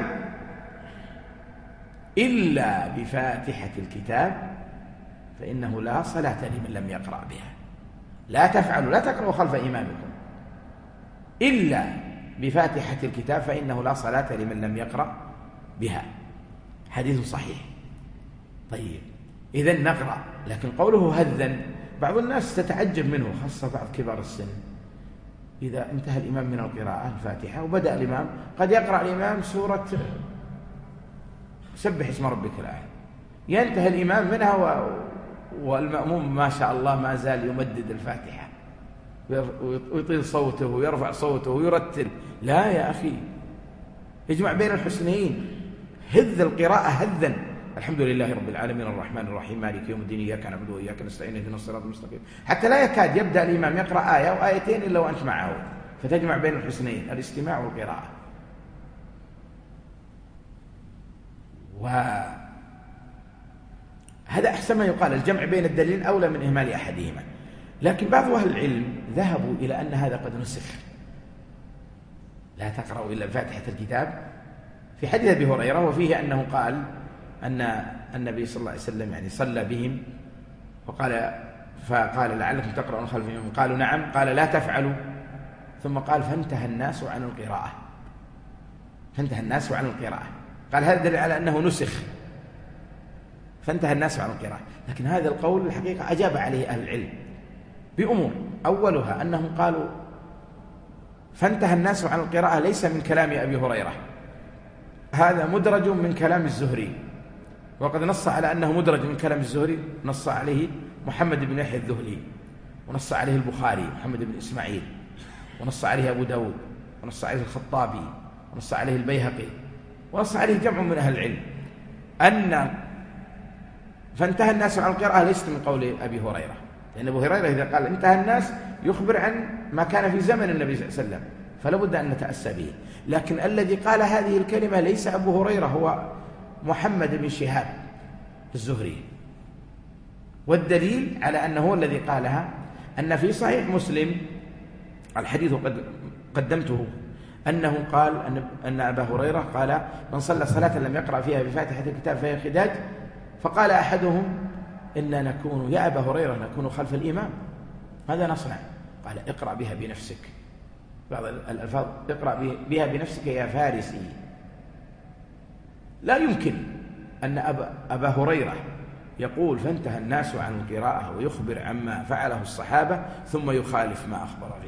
إلا بفاتحة الكتاب فإنه لا صلاة لمن لم يقرأ بها. لا تفعلوا، لا تقرأوا خلف إمامكم إلا بفاتحة الكتاب فإنه لا صلاة لمن لم يقرأ بها. حديث صحيح. طيب، إذن نقرأ، لكن قوله هذا بعض الناس تتعجب منه، خاصة بعض كبار السن، إذا انتهى الإمام من القراءة الفاتحة وبدأ الإمام قد يقرأ الإمام سورة سبح اسم ربك الأعلى، ينتهي الإمام منها و... والمأموم ما شاء الله ما زال يمدد الفاتحة ويطيل صوته ويرفع صوته ويرتل. لا يا أخي، يجمع بين الحسنين، هذ القراءة هذا. الحمد لله رب العالمين الرحمن الرحيم مالك يوم الدين إياك نعبد وإياك نستعين اهدنا الصراط المستقيم، حتى لا يكاد يبدأ الإمام يقرأ آية أو آيتين إلا وأنت معه، فتجمع بين الحسنين الاستماع والقراءة. وهذا أحسن ما يقال، الجمع بين الدليل أولى من إهمال أحدهما. لكن بعض أهل العلم ذهبوا إلى أن هذا قد نسخ، لا تقرأوا إلا فاتحة الكتاب، في حديث أبي هريرة، وفيه أنه قال أن النبي صلى الله عليه وسلم يعني صلى بهم وقال فقال لعلكم تقرؤون خلف الإمام، قالوا نعم، قال لا تفعلوا، ثم قال فانتهى الناس عن القراءة، فانتهى الناس عن القراءة، قال هذا دليل على أنه نسخ، فانتهى الناس عن القراءة. لكن هذا القول الحقيقة أجاب عليه أهل العلم بأمور، أولها أنهم قالوا فانتهى الناس عن القراءة ليس من كلام أبي هريرة، هذا مدرج من كلام الزهري، وقد نص على أنه مدرج من كلام الزهري، نص عليه محمد بن يحيى الذهلي، ونص عليه البخاري محمد بن إسماعيل، ونص عليه أبو داود، ونص عليه الخطابي، ونص عليه البيهقي، ونص عليه جمع من أهل العلم أن فانتهى الناس عن القراءة ليست من قول أبي هريرة، لأن أبو هريرة إذا قال انتهى الناس يخبر عن ما كان في زمن النبي صلى الله عليه وسلم، فلا بد أن نتأسى به. لكن الذي قال هذه الكلمة ليس أبو هريرة، هو محمد بن شهاب الزهري، والدليل على أنه هو الذي قالها أن في صحيح مسلم الحديث قد قدمته أنه قال أن, أن أبا هريرة قال من صلى صلاة لم يقرأ فيها بفاتحة الكتاب فهي خداج، فقال أحدهم إننا نكون يا أبا هريرة نكون خلف الإمام، ماذا نصنع؟ قال اقرأ بها بنفسك، بعض الألفاظ اقرأ بها بنفسك يا فارسي. لا يمكن أن أبا, أبا هريرة يقول فانتهى الناس عن القراءة ويخبر عما فعله الصحابة ثم يخالف ما أخبر به،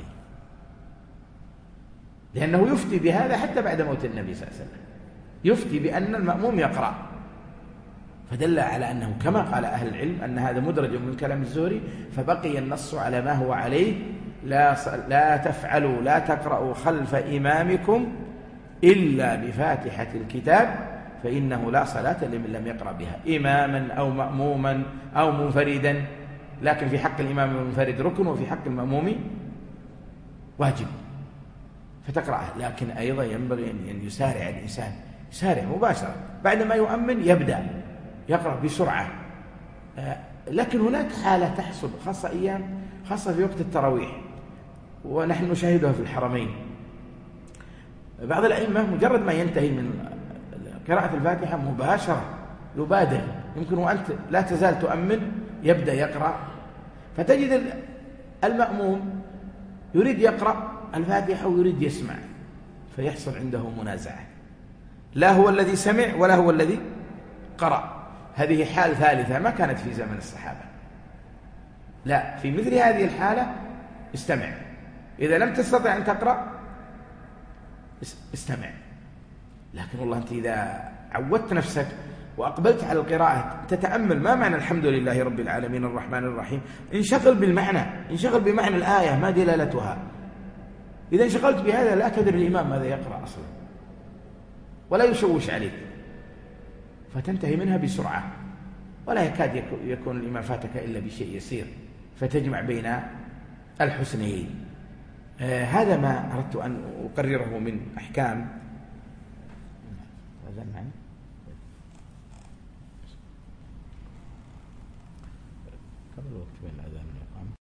لأنه يفتي بهذا حتى بعد موت النبي صلى الله عليه وسلم، يفتي بأن المأموم يقرأ، فدل على أنه كما قال أهل العلم أن هذا مدرج من كلام الزهري، فبقي النص على ما هو عليه، لا, لا تفعلوا لا تقرأوا خلف إمامكم إلا بفاتحة الكتاب فإنه لا صلاة لمن لم يقرأ بها، إماما أو مأموما أو منفردا، لكن في حق الإمام المنفرد ركن وفي حق المأموم واجب فتقرأها. لكن أيضا ينبغي أن يسارع الإنسان، يسارع مباشرة بعدما يؤمن يبدأ يقرأ بسرعة. لكن هناك حالة تحصل خاصة أيام خاصة في وقت التراويح، ونحن نشاهدها في الحرمين، بعض الأئمة مجرد ما ينتهي من قراءة الفاتحة مباشرة يبادر، يمكن وأنت لا تزال تؤمن يبدأ يقرأ، فتجد المأموم يريد يقرأ الفاتحة ويريد يسمع، فيحصل عنده منازعة، لا هو الذي سمع ولا هو الذي قرأ. هذه حال ثالثة ما كانت في زمن الصحابة، لا، في مثل هذه الحالة استمع، إذا لم تستطع أن تقرأ استمع. لكن والله أنت إذا عودت نفسك وأقبلت على القراءة تتأمل ما معنى الحمد لله رب العالمين الرحمن الرحيم، انشغل بالمعنى، انشغل بمعنى الآية ما دلالتها. إذا انشغلت بهذا لا تدري الإمام ماذا يقرأ أصلا ولا يشوش عليك، فتنتهي منها بسرعة، ولا يكاد يكون الإمام فاتك إلا بشيء يسير، فتجمع بين الحسنين. آه هذا ما أردت أن أقرره من أحكام. قبل الوقت بين الأذان والإقامة.